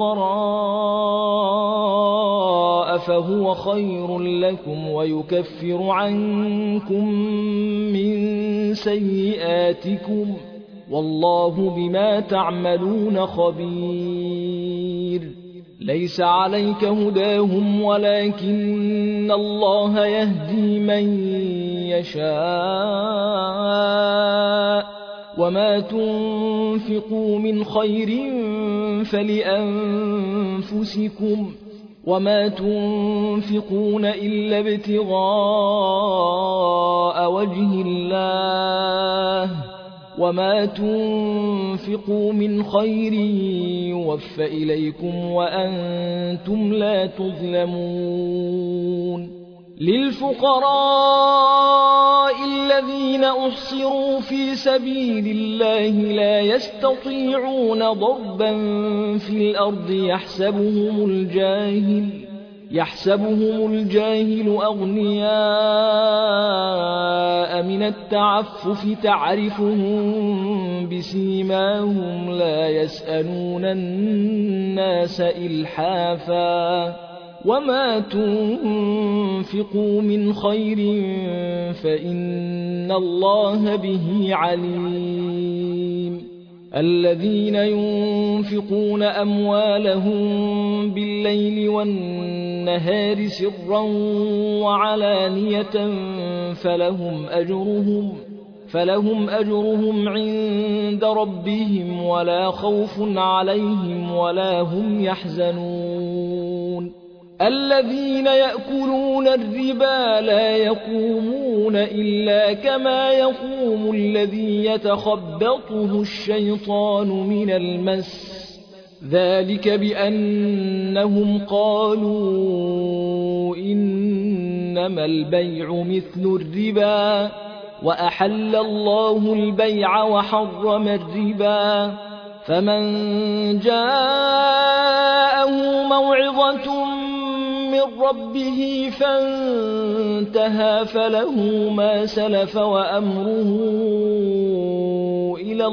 الفقراء فهو خير لكم ويكفر عنكم من سيئاتكم والله بما تعملون خبير ليس عليك هداهم ولكن الله يهدي من يشاء وما تنفقوا من خير فلأنفسكم وما تنفقون إلا ابتغاء وجه الله وما تنفقوا من خير يوفى إليكم وأنتم لا تظلمون للفقراء الذين أحصروا في سبيل الله لا يستطيعون ضربا في الأرض يحسبهم الجاهل أغنياء من التعفف تعرفهم بسيماهم لا يسألون الناس إلحافا وما تنفقوا من خير فإن الله به عليم الذين ينفقون أموالهم بالليل والنهار سرا وعلانية فلهم أجرهم عند ربهم ولا خوف عليهم ولا هم يحزنون الذين يأكلون الربا لا يقومون إلا كما يقوم الذي يتخبطه الشيطان من المس ذلك بأنهم قالوا إنما البيع مثل الربا وأحل الله البيع وحرم الربا فمن جاءه موعظة من ربه فانتهى فله ما سلف وأمره إلى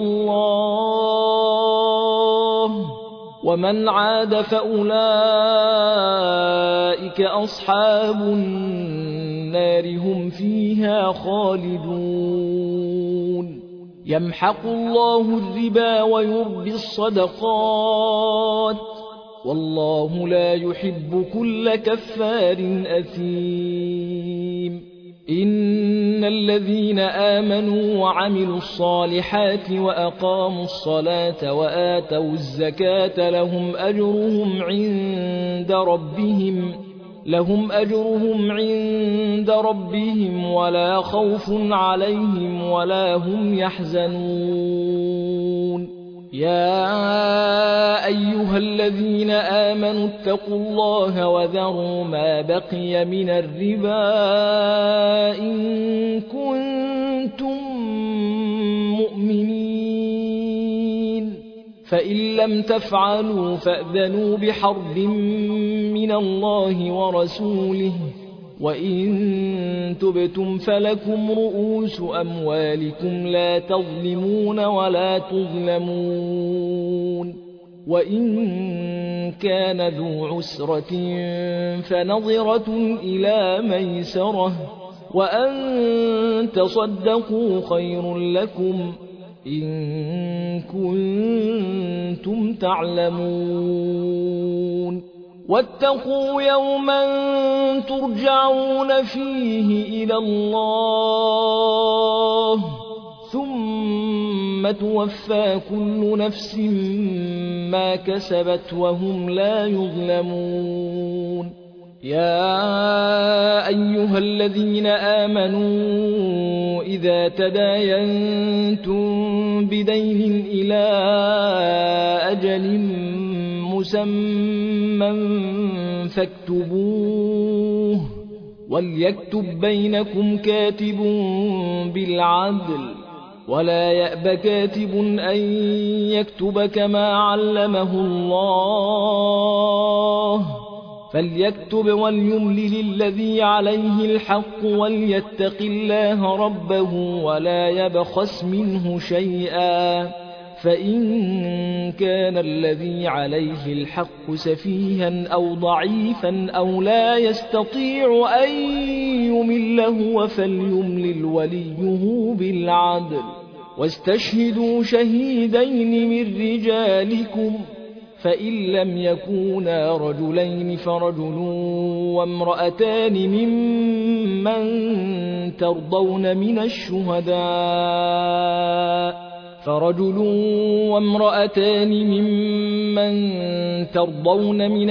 الله ومن عاد فأولئك أصحاب النار هم فيها خالدون يمحق الله الربا ويربي الصدقات والله لا يحب كل كفار أثيم إن الذين آمنوا وعملوا الصالحات وأقاموا الصلاة وآتوا الزكاة لهم أجرهم عند ربهم ولا خوف عليهم ولا هم يحزنون يا أيها الذين آمنوا اتقوا الله وذروا ما بقي من الربا إن كنتم مؤمنين فإن لم تفعلوا فأذنوا بحرب من الله ورسوله وإن تبتم فلكم رؤوس أموالكم لا تظلمون ولا تظلمون وإن كان ذو عسرة فنظرة إلى ميسرة وأن تصدقوا خير لكم إن كنتم تعلمون واتقوا يوما ترجعون فيه إلى الله ثم توفى كل نفس ما كسبت وهم لا يظلمون يا أيها الذين آمنوا إذا تداينتم بدين إلى أجل مسمى فاكتبوه وليكتب بينكم كاتب بالعدل ولا يأب كاتب أن يكتب كما علمه الله فليكتب وليملل الذي عليه الحق وليتق الله ربه ولا يبخس منه شيئا فإن كان الذي عليه الحق سفيها أو ضعيفا أو لا يستطيع أن يمل هو فليملل وليه بالعدل واستشهدوا شهيدين من رجالكم فإن لم يكونا رجلين فرجل وامرأتان ممن ترضون من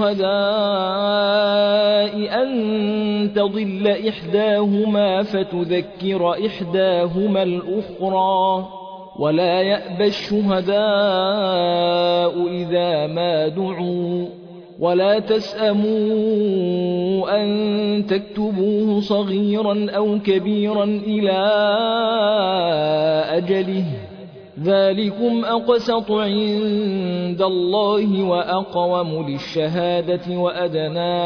الشهداء أن تضل إحداهما فتذكر إحداهما الأخرى ولا يأبى الشهداء إذا ما دعوا ولا تسأموا أن تكتبوه صغيرا أو كبيرا إلى أجله ذلكم أقسط عند الله وأقوم للشهادة وأدنى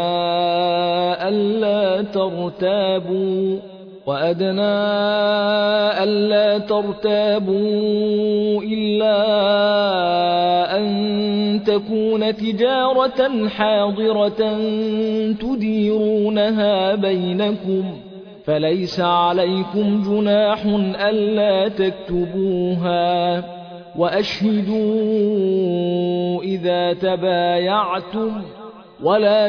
ألا ترتابوا إلا أن تكون تجارة حاضرة تديرونها بينكم فليس عليكم جناح ألا تكتبوها وأشهدوا إذا تبايعتم ولا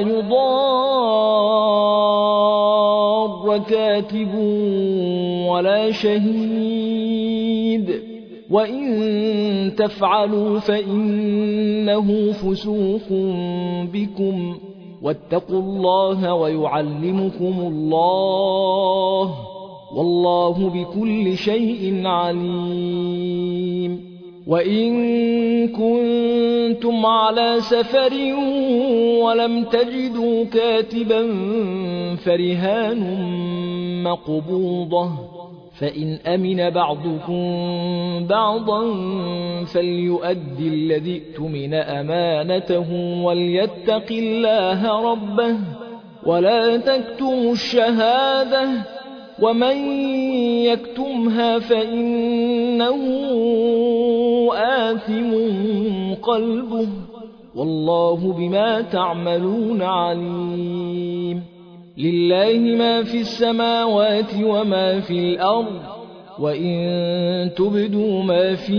يضار كاتب ولا شهيد وإن تفعلوا فإنه فسوق بكم واتقوا الله ويعلمكم الله والله بكل شيء عليم وإن كنتم على سفر ولم تجدوا كاتبا فرهان مقبوضة فإن أمن بعضكم بعضا فليؤد الذي اؤتمن أمانته وليتق الله ربه ولا تكتموا الشهادة ومن يكتمها فإنه آثم قلبه والله بما تعملون عليم لله ما في السماوات وما في الأرض وإن تبدوا ما في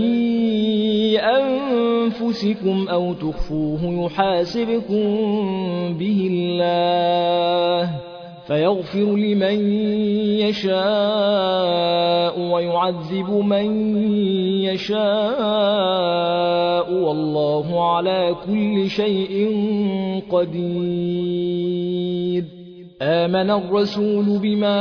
أنفسكم أو تخفوه يحاسبكم به الله فيغفر لمن يشاء ويعذب من يشاء والله على كل شيء قدير آمن الرسول بما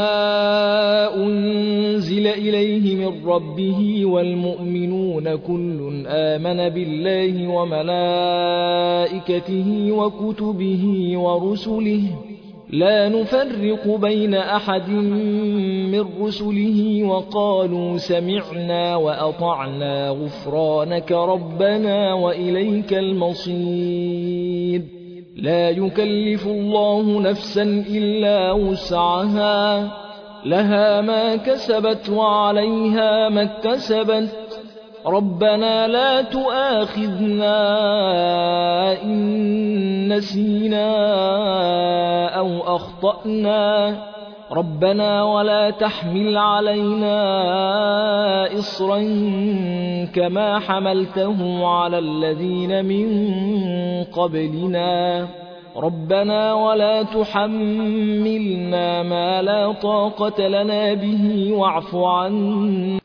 أنزل إليه من ربه والمؤمنون كل آمن بالله وملائكته وكتبه ورسله لا نفرق بين أحد من رسله وقالوا سمعنا وأطعنا غفرانك ربنا وإليك المصير لا يكلف الله نفسا إلا وسعها لها ما كسبت وعليها ما اكتسبت ربنا لا تؤاخذنا إن نسينا أو أخطأنا ربنا ولا تحمل علينا إصرا كما حملته على الذين من قبلنا ربنا ولا تحملنا ما لا طاقة لنا به واعف عنا